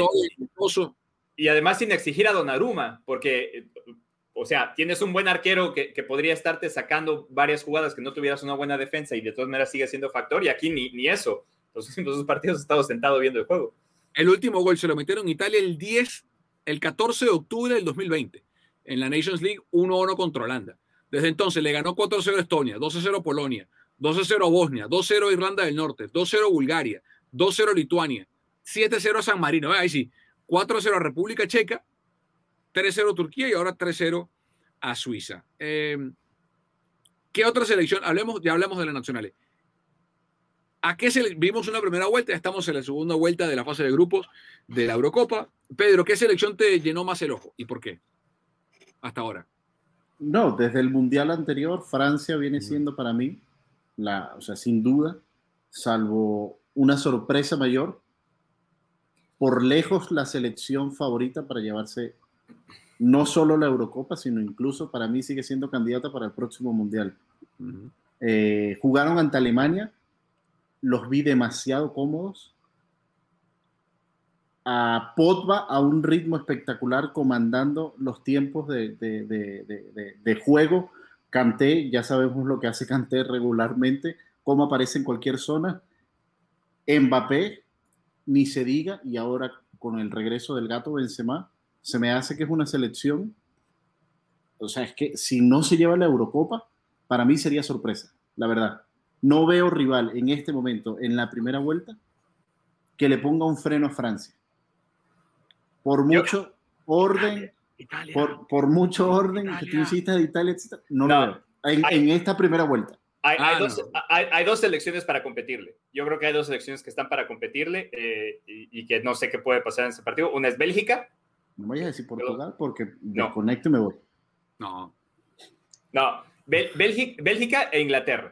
y además sin exigir a Donnarumma, porque, o sea, tienes un buen arquero que, que podría estarte sacando varias jugadas que no tuvieras una buena defensa y de todas maneras sigue siendo factor, y aquí ni, ni eso. Los últimos dos partidos he estado sentado viendo el juego. El último gol se lo metieron en Italia el diez, el catorce de octubre del dos mil veinte, en la Nations League uno a uno contra Holanda. Desde entonces le ganó cuatro a cero a Estonia, dos a cero a Polonia, dos a cero a Bosnia, dos a cero a Irlanda del Norte, dos a cero a Bulgaria, dos a cero a Lituania, siete a cero a San Marino, ahí sí, cuatro a cero a República Checa, tres a cero a Turquía y ahora tres a cero a Suiza. Eh, ¿Qué otra selección? Hablemos, ya hablamos de las nacionales. ¿A qué se vimos una primera vuelta? Ya estamos en la segunda vuelta de la fase de grupos de la Eurocopa. Pedro, ¿qué selección te llenó más el ojo y por qué? Hasta ahora. No, desde el Mundial anterior, Francia viene siendo para mí, la, o sea, sin duda, salvo una sorpresa mayor, por lejos la selección favorita para llevarse no solo la Eurocopa, sino incluso para mí sigue siendo candidata para el próximo Mundial. Uh-huh. Eh, jugaron ante Alemania, los vi demasiado cómodos. A Pogba a un ritmo espectacular, comandando los tiempos de, de, de, de, de, de juego Kanté, ya sabemos lo que hace Kanté regularmente, cómo aparece en cualquier zona. Mbappé, ni se diga, y ahora con el regreso del gato Benzema, se me hace que es una selección. O sea, es que si no se lleva la Eurocopa, para mí sería sorpresa, la verdad. No veo rival en este momento, en la primera vuelta, que le ponga un freno a Francia. Por mucho Yo, orden, Italia, Italia, por, por mucho orden Italia. que tú insistas de Italia, etcétera, no, no lo veo en, hay, en esta primera vuelta. Hay, ah, hay, dos, no. hay, hay dos selecciones para competirle. Yo creo que hay dos selecciones que están para competirle eh, y, y que no sé qué puede pasar en ese partido. Una es Bélgica. No vayas a decir Portugal porque no. desconecto y me voy. No. No, Bélgica, Bélgica e Inglaterra.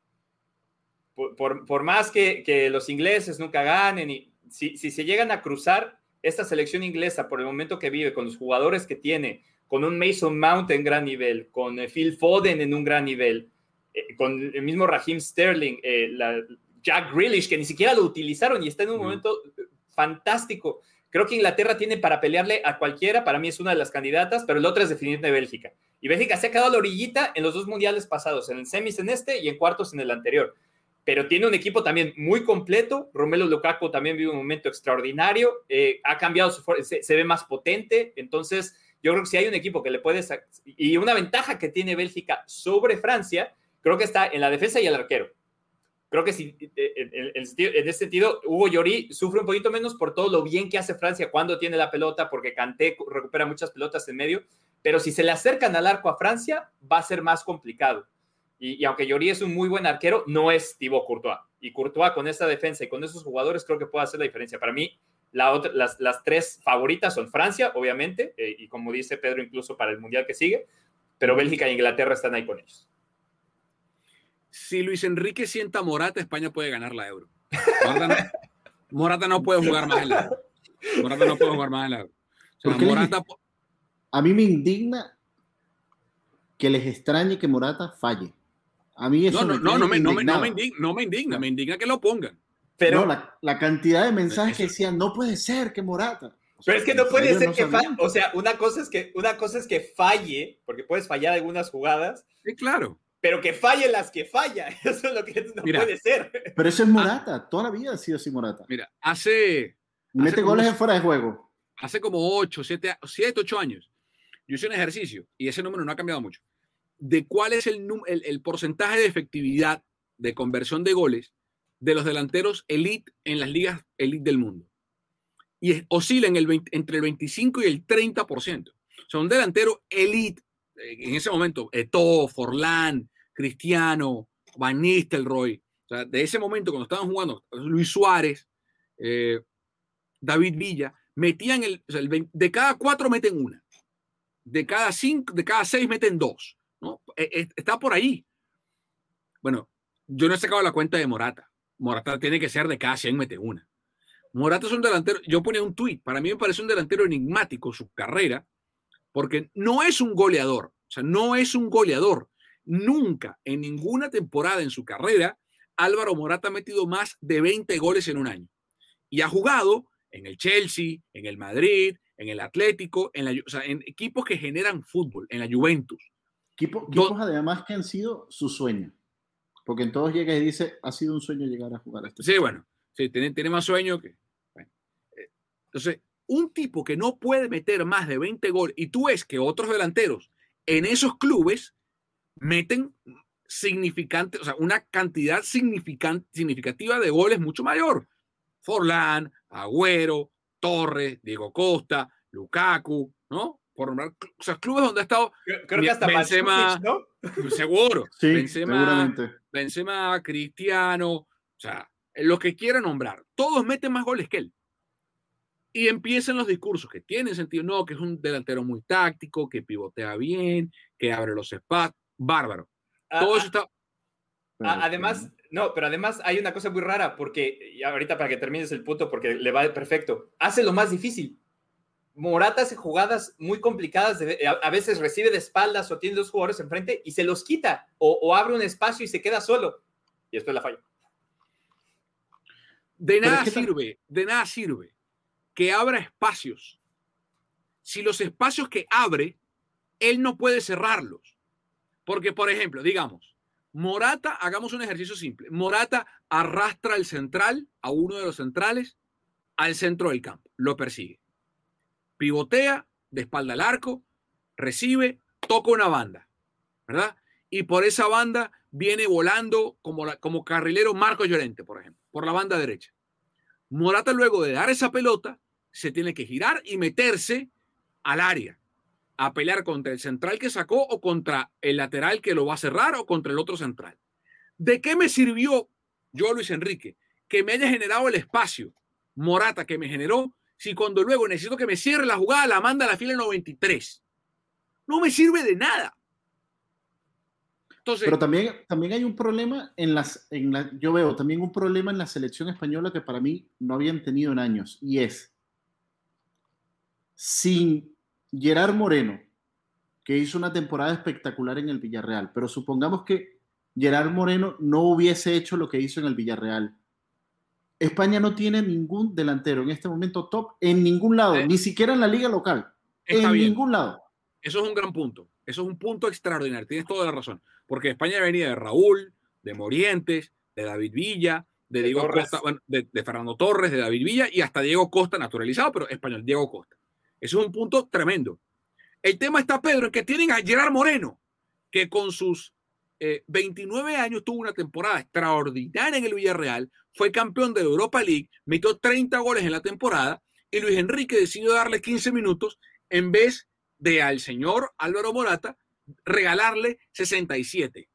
Por, por, por más que, que los ingleses nunca ganen, y si, si se llegan a cruzar esta selección inglesa por el momento que vive, con los jugadores que tiene, con un Mason Mount en gran nivel, con Phil Foden en un gran nivel, eh, con el mismo Raheem Sterling, eh, la, Jack Grealish, que ni siquiera lo utilizaron y está en un mm. momento fantástico. Creo que Inglaterra tiene para pelearle a cualquiera, para mí es una de las candidatas, pero el otro es definitivamente Bélgica. Y Bélgica se ha quedado a la orillita en los dos mundiales pasados, en el semis en este y en cuartos en el anterior. Pero tiene un equipo también muy completo. Romelu Lukaku también vive un momento extraordinario. Eh, ha cambiado su forma, se, se ve más potente. Entonces, yo creo que si hay un equipo que le puede... Y una ventaja que tiene Bélgica sobre Francia, creo que está en la defensa y el arquero. Creo que si, en, en, en ese sentido, Hugo Lloris sufre un poquito menos por todo lo bien que hace Francia cuando tiene la pelota, porque Kanté recupera muchas pelotas en medio. Pero si se le acercan al arco a Francia, va a ser más complicado. Y, y aunque Lloris es un muy buen arquero, no es Thibaut Courtois. Y Courtois con esa defensa y con esos jugadores creo que puede hacer la diferencia. Para mí, la otra, las, las tres favoritas son Francia, obviamente, eh, y como dice Pedro, incluso para el Mundial que sigue, pero Bélgica e Inglaterra están ahí con ellos. Si Luis Enrique sienta a Morata, España puede ganar la Euro. Morata no, Morata no puede jugar más en la Euro. Morata no puede jugar más en la Euro. O sea, Morata... A mí me indigna que les extrañe que Morata falle. A mí eso no, me no, no, no, me, no, me, no, me indigna, no me indigna, no. me indigna que lo pongan. Pero no, la, la cantidad de mensajes que decían, no puede ser que Morata. O sea, pero es que no puede ser no que falle. O sea, una cosa, es que, una cosa es que falle, porque puedes fallar algunas jugadas. Sí, claro. Pero que falle las que falla. Eso es lo que no Mira, puede ser. Pero eso es Morata. Ah, toda la vida ha sido así Morata. Mira, hace... Mete hace goles como, en fuera de juego. Hace como ocho, siete, ocho años. Yo hice un ejercicio y ese número no ha cambiado mucho. De cuál es el, el, el porcentaje de efectividad de conversión de goles de los delanteros elite en las ligas elite del mundo. Y es, oscila en el veinte, entre el veinticinco y el treinta por ciento. O sea, un delantero elite, en ese momento, Eto'o, Forlán, Cristiano, Van Nistelrooy, o sea, de ese momento cuando estaban jugando Luis Suárez, eh, David Villa, metían el, o sea, el veinte, de cada cuatro meten una. De cada cinco, de cada seis meten dos, ¿no? Está por ahí. Bueno, yo no he sacado la cuenta de Morata. Morata tiene que ser de cada cien mete una. Morata es un delantero, yo ponía un tuit, para mí me parece un delantero enigmático su carrera, porque no es un goleador, o sea, no es un goleador. Nunca, en ninguna temporada en su carrera, Álvaro Morata ha metido más de veinte goles en un año. Y ha jugado en el Chelsea, en el Madrid, en el Atlético, en, la, o sea, en equipos que generan fútbol, en la Juventus. Equipo, equipos Don, además que han sido su sueño. Porque en todos llega y dice, ha sido un sueño llegar a jugar a este. Sí, equipo. Bueno, sí, tiene, tiene más sueño que... Bueno. Entonces, un tipo que no puede meter más de veinte goles, y tú ves que otros delanteros en esos clubes meten significante, o sea, una cantidad significante, significativa de goles mucho mayor. Forlán, Agüero, Torres, Diego Costa, Lukaku, ¿no? Por nombrar, o sea, clubes donde ha estado creo, creo que hasta Benzema, ¿no? Seguro, sí, Benzema, seguramente. Benzema, Cristiano, o sea, lo que quiera nombrar, todos meten más goles que él. Y empiezan los discursos que tienen sentido, no, que es un delantero muy táctico, que pivotea bien, que abre los espacios, bárbaro. Ah, Todo ah, eso está... Ah, además, no, pero además hay una cosa muy rara, porque, y ahorita para que termines el punto, porque le va perfecto, hace lo más difícil. Morata hace jugadas muy complicadas, de, a, a veces recibe de espaldas o tiene dos jugadores enfrente y se los quita, o, o abre un espacio y se queda solo, y después la falla. De nada es que sirve, de nada sirve que abra espacios. Si los espacios que abre, él no puede cerrarlos. Porque, por ejemplo, digamos, Morata, hagamos un ejercicio simple. Morata arrastra al central, a uno de los centrales, al centro del campo. Lo persigue. Pivotea, de espalda al arco, recibe, toca una banda, ¿verdad? Y por esa banda viene volando como, la, como carrilero Marcos Llorente, por ejemplo, por la banda derecha. Morata, luego de dar esa pelota, se tiene que girar y meterse al área a pelear contra el central que sacó o contra el lateral que lo va a cerrar o contra el otro central. ¿De qué me sirvió yo, Luis Enrique, que me haya generado el espacio Morata que me generó si cuando luego necesito que me cierre la jugada la manda a la fila noventa y tres? No me sirve de nada. Entonces, pero también, también hay un problema en las, en la, yo veo también un problema en la selección española que para mí no habían tenido en años, y es sin Gerard Moreno, que hizo una temporada espectacular en el Villarreal, pero supongamos que Gerard Moreno no hubiese hecho lo que hizo en el Villarreal. España no tiene ningún delantero en este momento top en ningún lado, eh, ni siquiera en la liga local, en bien. ningún lado. Eso es un gran punto, eso es un punto extraordinario, tienes toda la razón, porque España venía de Raúl, de Morientes, de David Villa, de, de Diego Torres. Costa, bueno, de, de Fernando Torres, de David Villa y hasta Diego Costa, naturalizado, pero español, Diego Costa. Eso es un punto tremendo. El tema está, Pedro, en que tienen a Gerard Moreno, que con sus eh, veintinueve años tuvo una temporada extraordinaria en el Villarreal, fue campeón de Europa League, metió treinta goles en la temporada y Luis Enrique decidió darle quince minutos en vez de al señor Álvaro Morata regalarle sesenta y siete.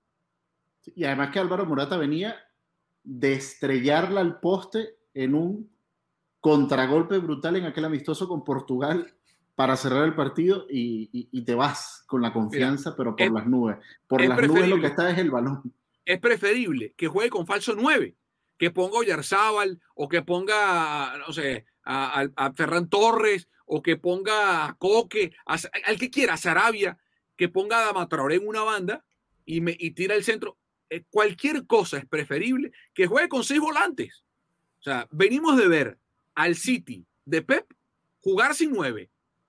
Y además que Álvaro Morata venía de estrellarla al poste en un contragolpe brutal en aquel amistoso con Portugal para cerrar el partido y, y, y te vas con la confianza, Mira, pero por es, las nubes. Por las nubes lo que está es el balón. Es preferible que juegue con falso nueve, que ponga a Oyarzábal o que ponga, no sé, a, a, a Ferran Torres o que ponga a Coque, a, al que quiera, a Sarabia, que ponga a Adama Traoré en una banda y, me, y tira el centro. Eh, cualquier cosa es preferible que juegue con seis volantes. O sea, venimos de ver al City de Pep jugar sin nueve.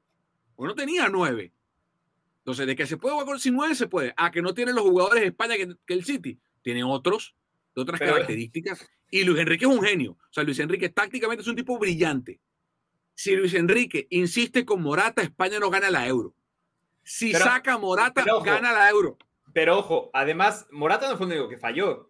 O no tenía nueve. Entonces, de que se puede jugar sin nueve, se puede. Ah, que no tienen los jugadores de España que, que el City. Tiene otros, de otras Pero, características. Y Luis Enrique es un genio. O sea, Luis Enrique tácticamente es un tipo brillante. Si Luis Enrique insiste con Morata, España no gana la Euro. Si pero, saca a Morata, pero, ojo, gana la Euro. Pero ojo, además, Morata no fue el único que falló.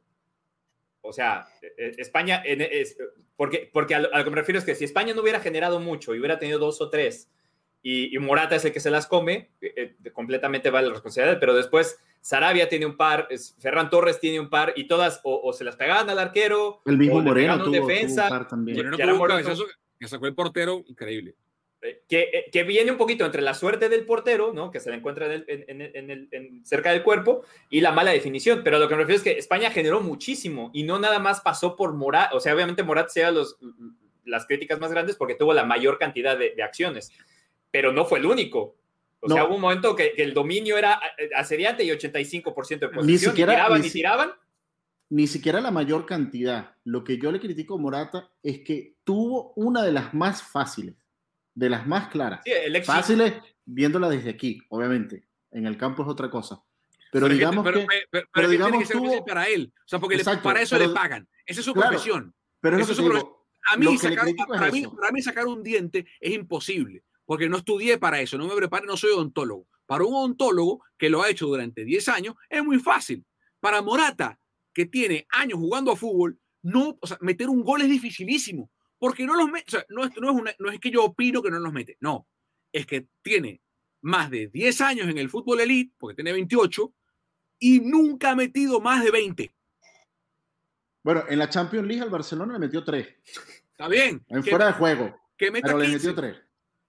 O sea, España, es, porque, porque a lo, a lo que me refiero es que si España no hubiera generado mucho y hubiera tenido dos o tres, y, y Morata es el que se las come, eh, completamente vale la responsabilidad, pero después Sarabia tiene un par, es, Ferran Torres tiene un par, y todas o, o se las pegaban al arquero, el mismo o Moreno tuvo, defensa, tuvo un par también. Moreno tuvo un cabezazo que sacó el portero, increíble. Que, que viene un poquito entre la suerte del portero, ¿no? Que se le encuentra en el, en, en el, en cerca del cuerpo, y la mala definición. Pero lo que me refiero es que España generó muchísimo y no nada más pasó por Morata. O sea, obviamente Morata se lleva los, las críticas más grandes porque tuvo la mayor cantidad de, de acciones, pero no fue el único. O no. sea, hubo un momento que, que el dominio era asediante y ochenta y cinco por ciento de posesión. Ni siquiera, y tiraban ni y tiraban. Ni siquiera la mayor cantidad. Lo que yo le critico a Morata es que tuvo una de las más fáciles. De las más claras. Sí, el éxito. Fáciles, viéndola desde aquí, obviamente. En el campo es otra cosa. Pero, pero digamos pero, que... Pero, pero, pero digamos tiene que ser tuvo, para él. O sea, porque exacto, le, para eso pero, le pagan. Esa es su claro, profesión. Pero eso es es digo, a mí, sacar, para, es mí, para mí sacar un diente es imposible. Porque no estudié para eso. No me preparé, no soy odontólogo. Para un odontólogo que lo ha hecho durante diez años, es muy fácil. Para Morata, que tiene años jugando a fútbol, no, o sea, meter un gol es dificilísimo. Porque no los mete, o sea, no, no, es una, no es que yo opino que no los mete, no, es que tiene más de diez años en el fútbol elite, porque tiene veintiocho, y nunca ha metido más de veinte. Bueno, en la Champions League al Barcelona le metió tres. Está bien. En que, fuera de juego, que meta pero quince. Le metió tres.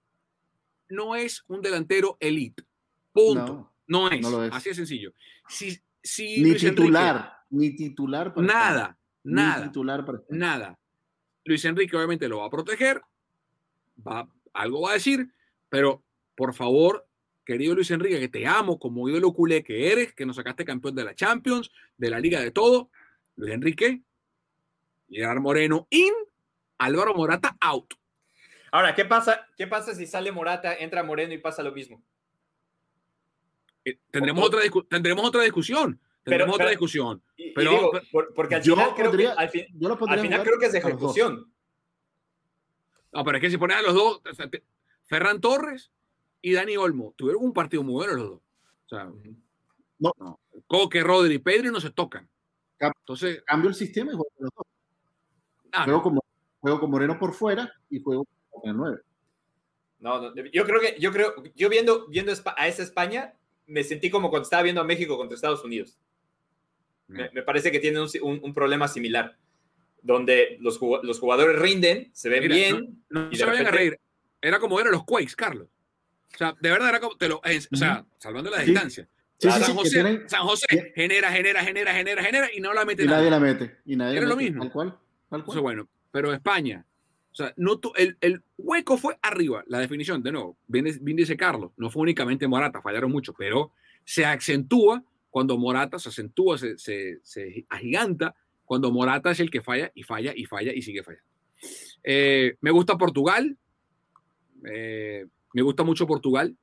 No es un delantero elite, punto. No, no, es. no lo es, así de sencillo. Si, si ni, Luis titular, Enrique, ni titular, para nada, estar. nada, ni titular para estar. nada. Luis Enrique obviamente lo va a proteger, va, algo va a decir, pero por favor, querido Luis Enrique, que te amo como ídolo culé que eres, que nos sacaste campeón de la Champions, de la Liga de todo, Luis Enrique, Gerard Moreno in, Álvaro Morata out. Ahora, ¿qué pasa, ¿qué pasa si sale Morata, entra Moreno y pasa lo mismo? eh, tendremos, o, otra discu- tendremos otra discusión. Tendremos pero, otra pero, discusión. Y, pero, y digo, pero, por, porque al yo final, creo, podría, que, al, fin, yo lo al final creo que es de ejecución. No, pero es que si pones a los dos, o sea, te, Ferran Torres y Dani Olmo tuvieron un partido muy bueno los dos. O sea, no. no. Coque, Rodri y Pedri no se tocan. Entonces, cambio el sistema y juego con los dos. Ah, juego, no. como, juego con Moreno por fuera y juego con el nueve. No, no, yo creo que, yo creo, yo viendo, viendo a esa España, me sentí como cuando estaba viendo a México contra Estados Unidos. No. Me, me parece que tienen un, un, un problema similar, donde los, los jugadores rinden, se ven Mira, bien. No, no y se vayan repente... a reír. Era como eran los Quakes, Carlos. O sea, de verdad era como, te lo, es, o sea, salvando la sí. distancia. Sí, San, sí, José, sí, tienen... San José genera, genera, genera, genera, genera y no la mete y nadie. nadie la mete. Y nadie Era la lo mete. mismo. Tal cual, tal cual. Entonces, bueno, pero España, o sea, no tu, el, el hueco fue arriba. La definición, de nuevo, bien, bien dice Carlos, no fue únicamente Morata, fallaron mucho, pero se acentúa cuando Morata se acentúa, se, se, se agiganta, cuando Morata es el que falla y falla y falla y sigue fallando. Eh, me gusta Portugal, eh, me gusta mucho Portugal.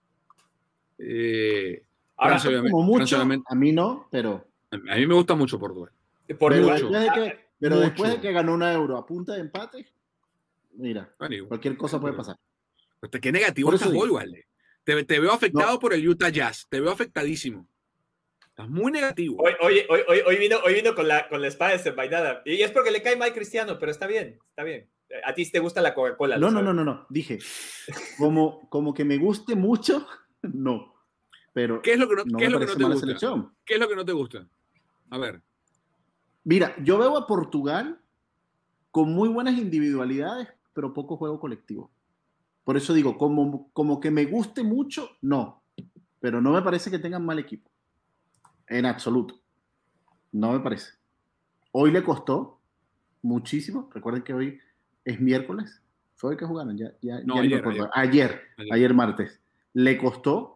Eh, Ahora, como mucho, a mí no, pero... A mí me gusta mucho Portugal. Portugal. Pero, después de, que, pero después de que ganó una euro a punta de empate, mira, bueno, cualquier cosa puede pasar. Pues qué negativo estás hoy, Walde. Te, te veo afectado no. por el Utah Jazz. Te veo afectadísimo. Estás muy negativo. Hoy, hoy, hoy, hoy, hoy vino, hoy vino con, la, con la espada desenvainada. Y es porque le cae mal Cristiano, pero está bien, está bien. A ti te gusta la Coca-Cola. No, no, no, no, no. Dije, como, como que me guste mucho, no. Pero ¿Qué es lo que no, no ¿qué es lo que no te gusta? Selección. ¿Qué es lo que no te gusta? A ver. Mira, yo veo a Portugal con muy buenas individualidades, pero poco juego colectivo. Por eso digo, como, como que me guste mucho, no. Pero no me parece que tengan mal equipo. En absoluto. No me parece. Hoy le costó muchísimo. Recuerden que hoy es miércoles. ¿Fue hoy que jugaron? Ya, ya, no, ya ayer, no ayer. Ayer, ayer. Ayer martes. Le costó.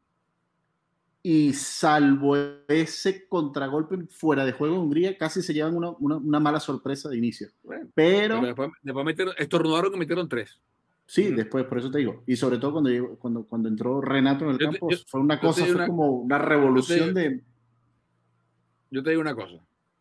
Y salvo ese contragolpe fuera de juego en Hungría, casi se llevan una, una, una mala sorpresa de inicio. Bueno, pero, pero después, después metieron, estornudaron que metieron tres. Sí, ¿no? Después, por eso te digo. Y sobre todo cuando, llegó, cuando, cuando entró Renato en el yo campo, te, yo, fue una cosa, fue una, como una revolución yo te, de... Yo te digo una cosa.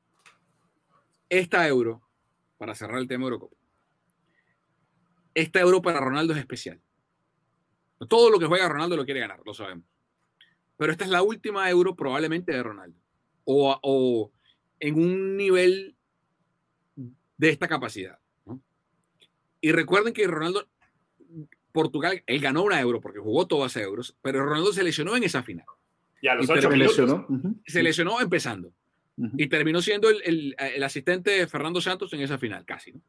Esta Euro, para cerrar el tema Eurocopa, esta Euro para Ronaldo es especial. Todo lo que juega Ronaldo lo quiere ganar, lo sabemos. Pero esta es la última Euro probablemente de Ronaldo. O, o en un nivel de esta capacidad, ¿no? Y recuerden que Ronaldo, Portugal, él ganó una Euro porque jugó todas las Euros, pero Ronaldo se lesionó en esa final. Y a los y ocho minutos. Lesionó. Uh-huh. Se lesionó empezando. Uh-huh. Y terminó siendo el, el, el asistente de Fernando Santos en esa final, casi, ¿no?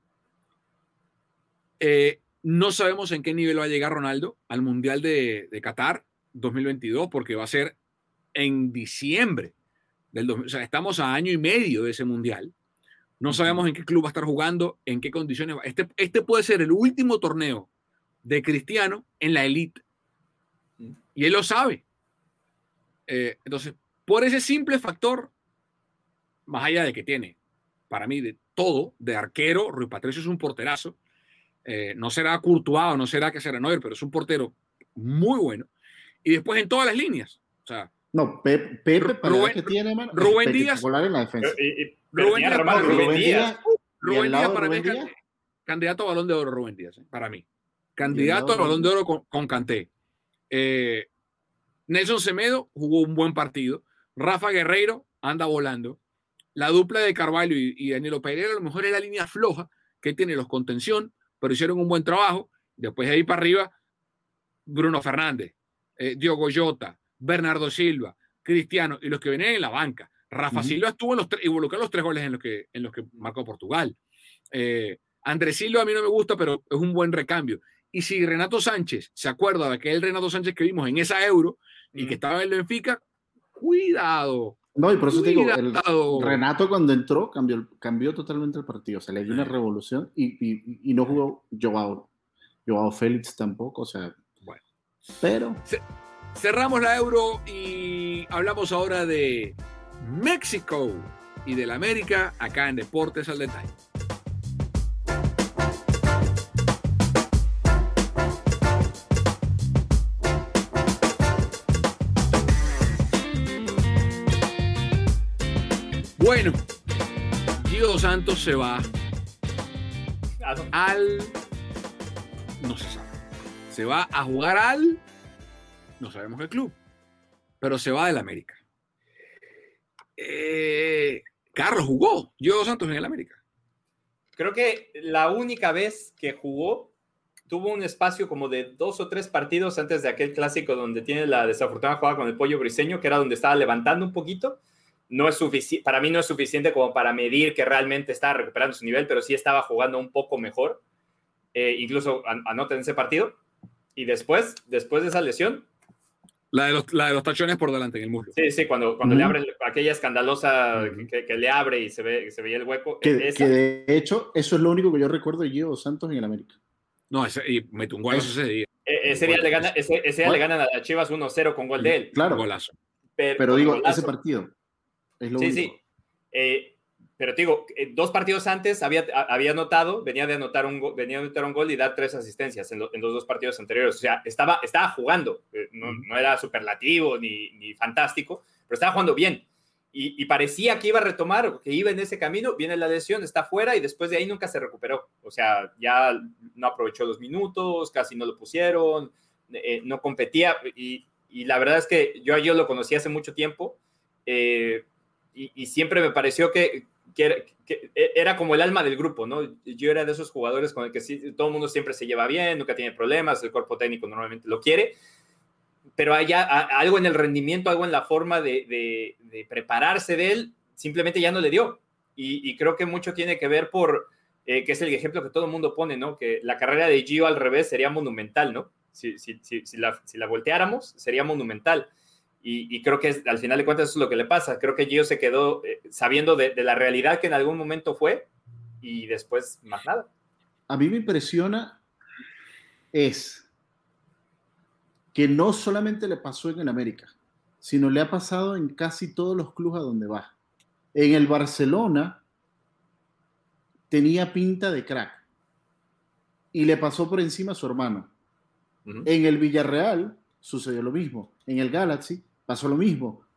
Eh, no sabemos en qué nivel va a llegar Ronaldo al Mundial de, de Qatar dos mil veintidós, porque va a ser en diciembre del dos mil, o sea, estamos a año y medio de ese mundial. No sabemos en qué club va a estar jugando, en qué condiciones va. Este, este puede ser el último torneo de Cristiano en la elite. Y él lo sabe. Eh, entonces, por ese simple factor, más allá de que tiene, para mí, de todo, de arquero, Rui Patricio es un porterazo. Eh, no será Courtois, no será que será Neuer, pero es un portero muy bueno. Y después en todas las líneas. O sea, no, Pepe, Pepe para Rubén, que tiene, man, Rubén Díaz. En la defensa. Y, y, Rubén Díaz, Román, Rubén, Rubén Díaz. Rubén Díaz para Rubén mí Díaz? es candidato a Balón de Oro, Rubén Díaz, ¿eh? Para mí. Candidato a Balón de Oro con, con Kanté. Eh, Nelson Semedo jugó un buen partido. Rafa Guerreiro anda volando. La dupla de Carvalho y, y Danilo Pereira a lo mejor es la línea floja que tiene los contención, pero hicieron un buen trabajo. Después de ahí para arriba, Bruno Fernández, eh, Diogo Jota, Bernardo Silva, Cristiano y los que venían en la banca. Rafa uh-huh. Silva estuvo en los tre- involucrado en los tres goles en los que, en los que marcó Portugal. Eh, Andrés Silva a mí no me gusta, pero es un buen recambio. Y si Renato Sánchez se acuerda de aquel Renato Sánchez que vimos en esa Euro uh-huh. y que estaba en el Benfica, cuidado. No, y por eso cuidado. te digo, el Renato cuando entró cambió, cambió totalmente el partido. O sea, le dio una revolución y, y, y no jugó Joao, Joao Félix tampoco, o sea, bueno. Pero... Se, cerramos la Euro y hablamos ahora de México y del América acá en Deportes al Detalle. Santos se va al... No se sabe. Se va a jugar al... No sabemos qué club. Pero se va del América. Eh, Carlos jugó. Gio Dos Santos en el América. Creo que la única vez que jugó tuvo un espacio como de dos o tres partidos antes de aquel clásico donde tiene la desafortunada jugada con el Pollo Briseño, que era donde estaba levantando un poquito. No es sufici- para mí no es suficiente como para medir que realmente estaba recuperando su nivel, pero sí estaba jugando un poco mejor. Eh, incluso an- anota en ese partido. Y después, después de esa lesión... La de los, la de los tachones por delante en el muslo. Sí, sí, cuando, cuando Uh-huh. le abre aquella escandalosa Uh-huh. que, que le abre y se ve, se veía el hueco. Que, esa, que de hecho, eso es lo único que yo recuerdo de Gio Dos Santos en el América. No, ese, y metió un golazo ese día. eh, ese día, le, gana, ese, ese día le ganan a las Chivas uno cero con gol de él. Claro, Un golazo. Pero, pero digo, golazo. ese partido es lo Sí, único. sí. Eh, pero te digo, eh, dos partidos antes había, había anotado, venía de anotar un, go- venía de anotar un gol y dar tres asistencias en, lo, en los dos partidos anteriores. O sea, estaba, estaba jugando. Eh, no, no era superlativo ni, ni fantástico, pero estaba jugando bien. Y, y parecía que iba a retomar, que iba en ese camino. Viene la lesión, está fuera y después de ahí nunca se recuperó. O sea, ya no aprovechó los minutos, casi no lo pusieron, eh, no competía. Y, y la verdad es que yo, yo lo conocí hace mucho tiempo eh, y, y siempre me pareció que Que era, que era como el alma del grupo, ¿no? Yo era de esos jugadores con el que sí, todo el mundo siempre se lleva bien, nunca tiene problemas, el cuerpo técnico normalmente lo quiere, pero hay ya, a, algo en el rendimiento, algo en la forma de, de, de prepararse de él, simplemente ya no le dio. Y, y creo que mucho tiene que ver por, eh, que es el ejemplo que todo el mundo pone, ¿no? Que la carrera de Gio al revés sería monumental, ¿no? Si, si, si, si, la, si la volteáramos, sería monumental. Y, y creo que es, al final de cuentas eso es lo que le pasa. Creo que Gio se quedó eh, sabiendo de, de la realidad que en algún momento fue y después más nada. A mí me impresiona es que no solamente le pasó en el América, sino le ha pasado en casi todos los clubes a donde va. En el Barcelona tenía pinta de crack y le pasó por encima a su hermano. Uh-huh. En el Villarreal sucedió lo mismo. En el Galaxy pasó lo mismo.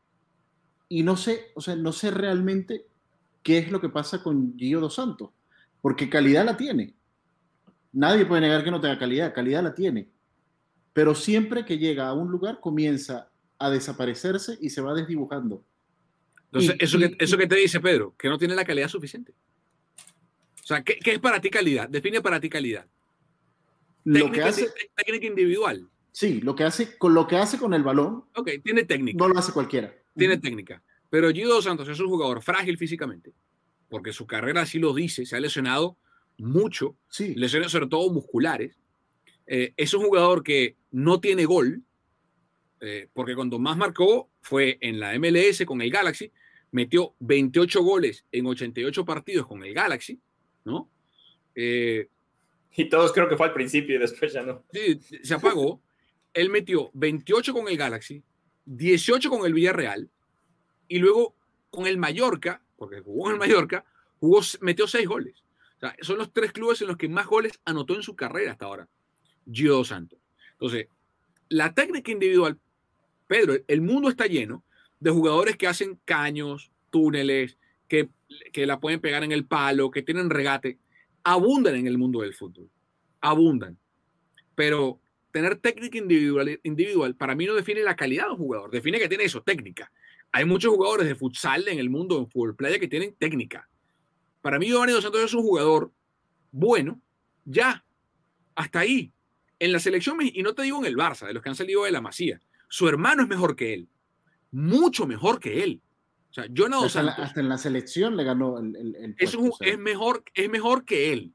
Y no sé, o sea, no sé realmente qué es lo que pasa con Gio Dos Santos, porque calidad la tiene. Nadie puede negar que no tenga calidad, calidad la tiene. Pero siempre que llega a un lugar comienza a desaparecerse y se va desdibujando. Entonces, y, eso, y, que, eso que te dice Pedro, que no tiene la calidad suficiente. O sea, ¿qué, qué es para ti calidad? Define para ti calidad. Lo técnica, que hace, técnica individual. Sí, lo que hace con lo que hace con el balón. Ok, tiene técnica. No lo hace cualquiera. Tiene uh-huh. técnica. Pero Gio Dos Santos es un jugador frágil físicamente, porque su carrera así lo dice, se ha lesionado mucho, sí. lesiones sobre todo musculares. Eh, es un jugador que no tiene gol, eh, porque cuando más marcó fue en la M L S con el Galaxy, metió veintiocho goles en ochenta y ocho partidos con el Galaxy, ¿no? Eh, y todos creo que fue al principio y después ya no. Sí, se apagó. Él metió veintiocho con el Galaxy, dieciocho con el Villarreal y luego con el Mallorca, porque jugó en el Mallorca, jugó, metió seis goles. O sea, son los tres clubes en los que más goles anotó en su carrera hasta ahora. Gio Dos Santos. Entonces, la técnica individual, Pedro, el mundo está lleno de jugadores que hacen caños, túneles, que, que la pueden pegar en el palo, que tienen regate. Abundan en el mundo del fútbol. Abundan. Pero tener técnica individual, individual para mí no define la calidad de un jugador. Define que tiene eso, técnica. Hay muchos jugadores de futsal en el mundo, en fútbol playa, que tienen técnica. Para mí, Giovanni Dos Santos es un jugador bueno, ya, hasta ahí. En la selección, y no te digo en el Barça, de los que han salido de la Masía, su hermano es mejor que él. Mucho mejor que él. O sea, Jonathan Dos Santos. Hasta en la selección le ganó el, el, el puesto, es, un, o sea. es, mejor, es mejor que él.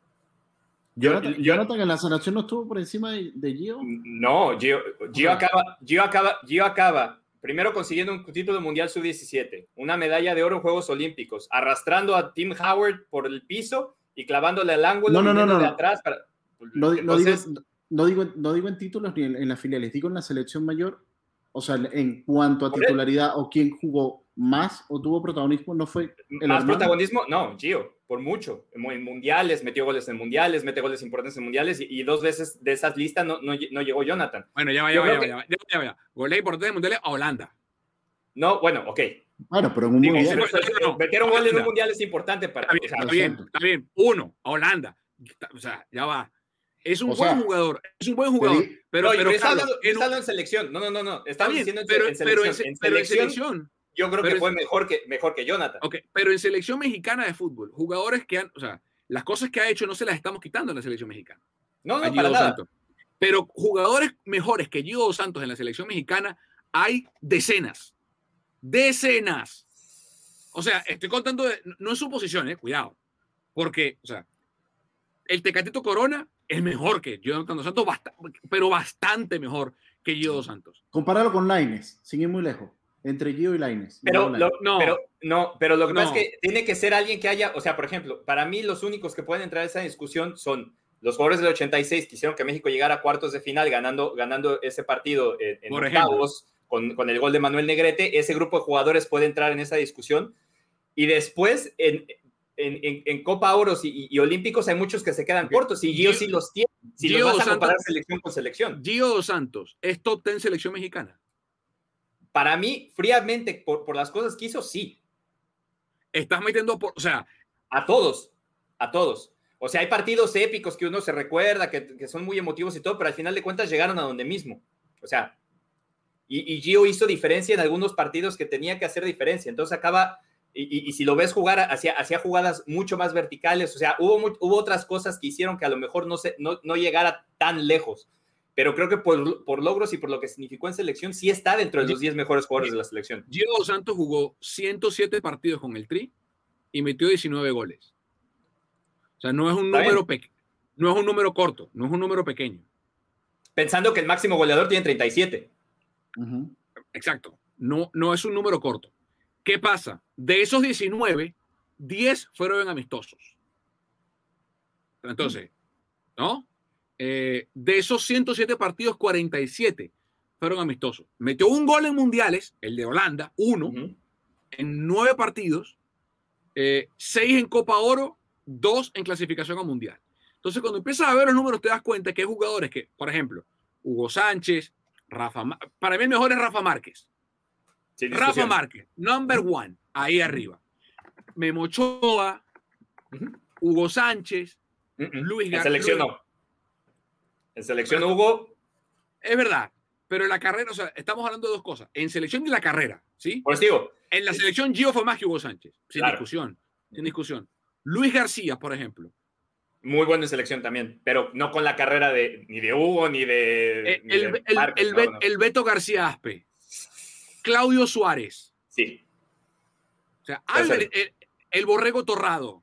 Jonathan, Jonathan en la selección no estuvo por encima de, de Gio. No, Gio, Gio, acaba, Gio, acaba, Gio acaba primero consiguiendo un título mundial sub diecisiete, una medalla de oro en Juegos Olímpicos, arrastrando a Tim Howard por el piso y clavándole al ángulo no, no, no, no, de no. atrás. Para... No, Entonces... no, digo, no, digo, no digo en títulos ni en, en las filiales, digo en la selección mayor. O sea, en cuanto a titularidad o quién jugó más o tuvo protagonismo, no fue el más hermano. Protagonismo, no, Gio, por mucho. En mundiales, metió goles en mundiales, mete goles importantes en mundiales y, y dos veces de esas listas no, no, no llegó Jonathan. Bueno, ya va, ya va, ya va, ya va, ya va, ya va. Goles importantes en mundiales a Holanda. No, bueno, ok, Bueno, pero en un Digo, mundial. pero- Pero, no, meter un gol en un Holanda. mundial es importante para. Está bien, o sea, está bien, está bien. Uno, a Holanda. O sea, ya va. Es un O buen sea, jugador, es un buen jugador. di- Pero, no, pero, yo está Carlos, hablando, yo en está un- hablando en selección. No, no, no, no. está Estamos bien, diciendo en, pero, en pero selección. en, En pero en selección, selección, yo creo pero que en- fue mejor que, mejor que Jonathan. ok, pero en selección mexicana de fútbol, jugadores que han, o sea, las cosas que ha hecho no se las estamos quitando en la selección mexicana. No, a no, Gio para Dos nada. Santos. Pero jugadores mejores que Gio Dos Santos en la selección mexicana hay decenas. Decenas. O sea, estoy contando, de, no es suposición, eh, cuidado. Porque, o sea, el Tecatito Corona es mejor que Gio Dos Santos, bast- pero bastante mejor que Gio Dos Santos. Compáralo con Lainez, sin ir muy lejos. Entre Gio y Lainez. Pero Gio lo, Lainez. No. pero, no, pero lo que No. pasa es que tiene que ser alguien que haya, o sea, por ejemplo, para mí los únicos que pueden entrar a esa discusión son los jugadores del ochenta y seis que hicieron que México llegara a cuartos de final ganando, ganando ese partido en, en Por octavos con, con el gol de Manuel Negrete. Ese grupo de jugadores puede entrar en esa discusión. Y después, en, en, en, en Copa Oros y, y Olímpicos hay muchos que se quedan cortos y Gio Gio- sí los tiene. Si Gio los vas Dos a comparar Santos- selección con selección. Gio Dos Santos es top diez selección mexicana. Para mí, fríamente, por, por las cosas que hizo, sí. Estás metiendo, por, o sea, A todos, a todos. O sea, hay partidos épicos que uno se recuerda, que, que son muy emotivos y todo, pero al final de cuentas llegaron a donde mismo. O sea, y, y Gio hizo diferencia en algunos partidos que tenía que hacer diferencia. Entonces acaba, y, y, y si lo ves jugar, hacía, hacía jugadas mucho más verticales. O sea, hubo, mu- hubo otras cosas que hicieron que a lo mejor no, se, no, no llegara tan lejos. Pero creo que por, por logros y por lo que significó en selección, sí está dentro de los diez mejores jugadores de la selección. Gio Dos Santos jugó ciento siete partidos con el Tri y metió diecinueve goles. O sea, no es un Está número pequeño, no es un número corto, no es un número pequeño. Pensando que el máximo goleador tiene treinta y siete. Ujú. Exacto, no, no es un número corto. ¿Qué pasa? De esos diecinueve, diez fueron en amistosos. Entonces, ¿no? Eh, de esos ciento siete partidos, cuarenta y siete fueron amistosos. Metió un gol en mundiales, el de Holanda, uno, Uh-huh. en nueve partidos, eh, seis en Copa Oro, dos en clasificación a mundial. Entonces, cuando empiezas a ver los números, te das cuenta que hay jugadores que, por ejemplo, Hugo Sánchez, Rafa, Ma- para mí el mejor es Rafa Márquez. Sin Rafa discusión. Márquez, number one, ahí arriba. Memo Ochoa, Ujú. Hugo Sánchez, Uh-uh. Luis En Gar- selección Luis- no. En selección Hugo, Es verdad, pero en la carrera, o sea, estamos hablando de dos cosas. En selección y la carrera, ¿sí? por eso digo, En la selección Gio fue más que Hugo Sánchez, sin Claro. discusión, sin discusión. Luis García, por ejemplo, muy bueno en selección también, pero no con la carrera de ni de Hugo ni de. Eh, ni el, de el- Márquez, el no, Be- no. el Beto García Aspe, Claudio Suárez, Sí. o sea, Puede Albert- el, el Borrego Torrado,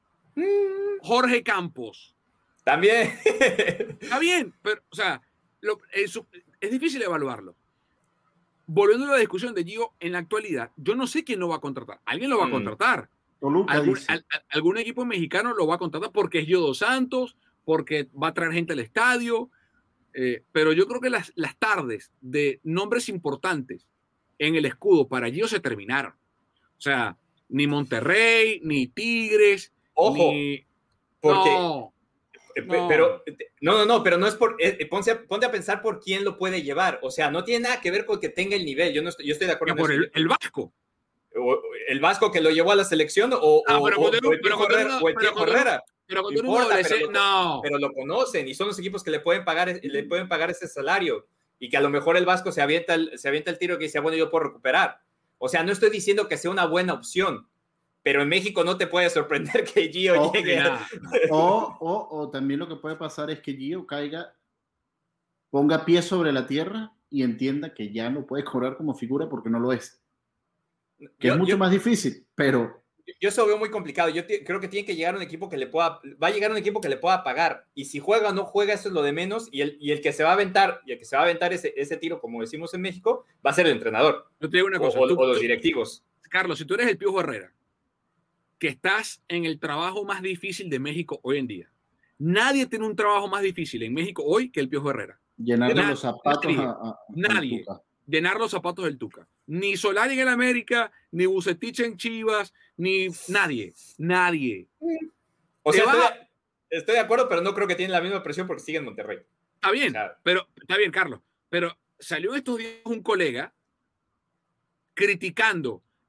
Jorge Campos. También. Está bien, pero, o sea, lo- es, es difícil evaluarlo. Volviendo a la discusión de Gio, en la actualidad, yo no sé quién lo va a contratar. Alguien lo va a Mm. contratar. Toluca Algún, dice. al- al- algún equipo mexicano lo va a contratar porque es Gio Dos Santos, porque va a traer gente al estadio. eh, pero yo creo que las, las tardes de nombres importantes en el escudo para Gio se terminaron. O sea, ni Monterrey, ni Tigres, Ojo, ni... porque. No, eh, no. Pero. No, no, no, pero no es por. eh, ponte, a, ponte a pensar por quién lo puede llevar. O sea, no tiene nada que ver con que tenga el nivel. Yo, no estoy, yo estoy de acuerdo que por en el, eso. el Vasco. O- El Vasco que lo llevó a la selección o, Ah, o- pero o- cuando o era- el pero Piojo cuando era- Herrera- o el pero Piojo cuando era- Herrera. Pero cuando No uno importa, adolescente, pero lo- no. Pero lo conocen y son los equipos que le pueden pagar, le pueden pagar ese salario y que a lo mejor el Vasco se avienta el, se avienta el tiro que dice, bueno, yo puedo recuperar. O sea, no estoy diciendo que sea una buena opción, pero en México no te puede sorprender que Gio Oh, llegue. Nada. O, o, o también lo que puede pasar es que Gio caiga, ponga pie sobre la tierra y entienda que ya no puede cobrar como figura porque no lo es. Que Yo- es mucho yo- más difícil, pero Yo eso lo veo muy complicado. Yo te- creo que tiene que llegar un equipo que le pueda, va a llegar un equipo que le pueda pagar. Y si juega o no juega, eso es lo de menos. Y el, y el que se va a aventar, y el que se va a aventar ese, ese tiro, como decimos en México, va a ser el entrenador Yo te digo una o, cosa. o- tú- o los tú- directivos. Carlos, si tú eres el Piojo Herrera, que estás en el trabajo más difícil de México hoy en día, nadie tiene un trabajo más difícil en México hoy que el Piojo Herrera. llenarle Na- los zapatos nadie, a, a- a nadie. Tuca. Llenar los zapatos del Tuca. Ni Solari en el América, ni Bucetich en Chivas, ni nadie. Nadie. O Te sea, vas estoy, a- de- estoy de acuerdo, pero no creo que tienen la misma presión porque siguen en Monterrey. Está bien, O sea, pero está bien, Carlos. Pero salió estos días un colega criticando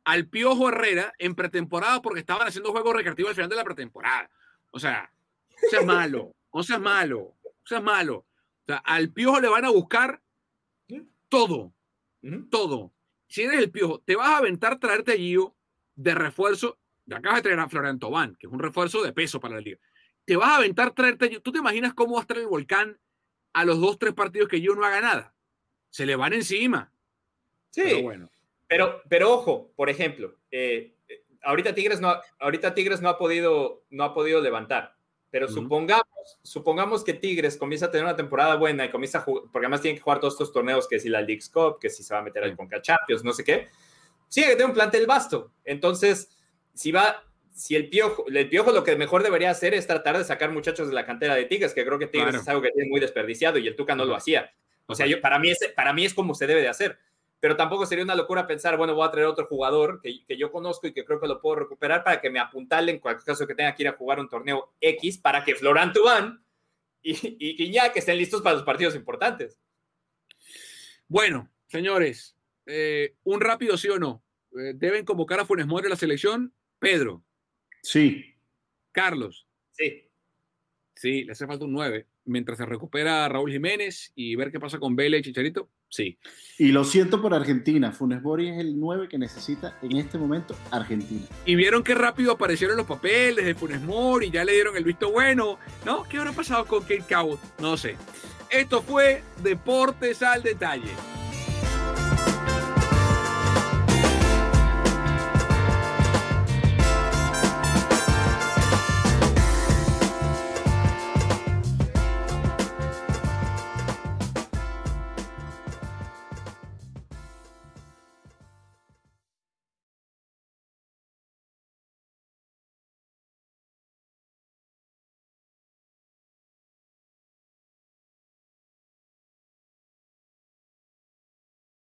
al Piojo Herrera en pretemporada porque estaban haciendo juegos recreativos al final de la pretemporada. O sea, no seas malo, no seas malo, no seas malo. O sea, al Piojo le van a buscar todo, todo. Si eres el Piojo, te vas a aventar traerte a Gio de refuerzo. Ya acabas de traer a Florian Thauvin, que es un refuerzo de peso para la liga. Te vas a aventar traerte a Gio. ¿Tú te imaginas cómo va a estar el Volcán a los dos, tres partidos que Gio no haga nada? Se le van encima. Sí, pero bueno. Pero, pero ojo, por ejemplo, eh, ahorita, Tigres no, ahorita Tigres no ha podido, no ha podido levantar. Pero uh-huh. supongamos, supongamos que Tigres comienza a tener una temporada buena y comienza a jugar, porque además tienen que jugar todos estos torneos, que si la Leagues Cup, que si se va a meter al Conca Champions, no sé qué. Sí, que tener un plantel vasto. Entonces, si va, si el Piojo, el Piojo lo que mejor debería hacer es tratar de sacar muchachos de la cantera de Tigres, que creo que Tigres claro. es algo que tiene muy desperdiciado y el Tuca no lo hacía. O sea, yo, para, mí es, para mí es como se debe de hacer. Pero tampoco sería una locura pensar, bueno, voy a traer otro jugador que, que yo conozco y que creo que lo puedo recuperar para que me apuntale en cualquier caso que tenga que ir a jugar un torneo X para que Florian Thauvin y, y Gignac estén listos para los partidos importantes. Bueno, señores, eh, un rápido sí o no. Eh, ¿Deben convocar a Funes Mori a la selección? Pedro. Sí. Carlos. Sí. Sí, le hace falta un nueve. Mientras se recupera Raúl Jiménez y ver qué pasa con Vela y Chicharito, sí. Y lo siento por Argentina, Funes Mori es el nueve que necesita en este momento Argentina. Y vieron qué rápido aparecieron los papeles de Funes Mori, ya le dieron el visto bueno, ¿no? ¿Qué habrá pasado con Kate Cowell? No sé. Esto fue Deportes al Detalle.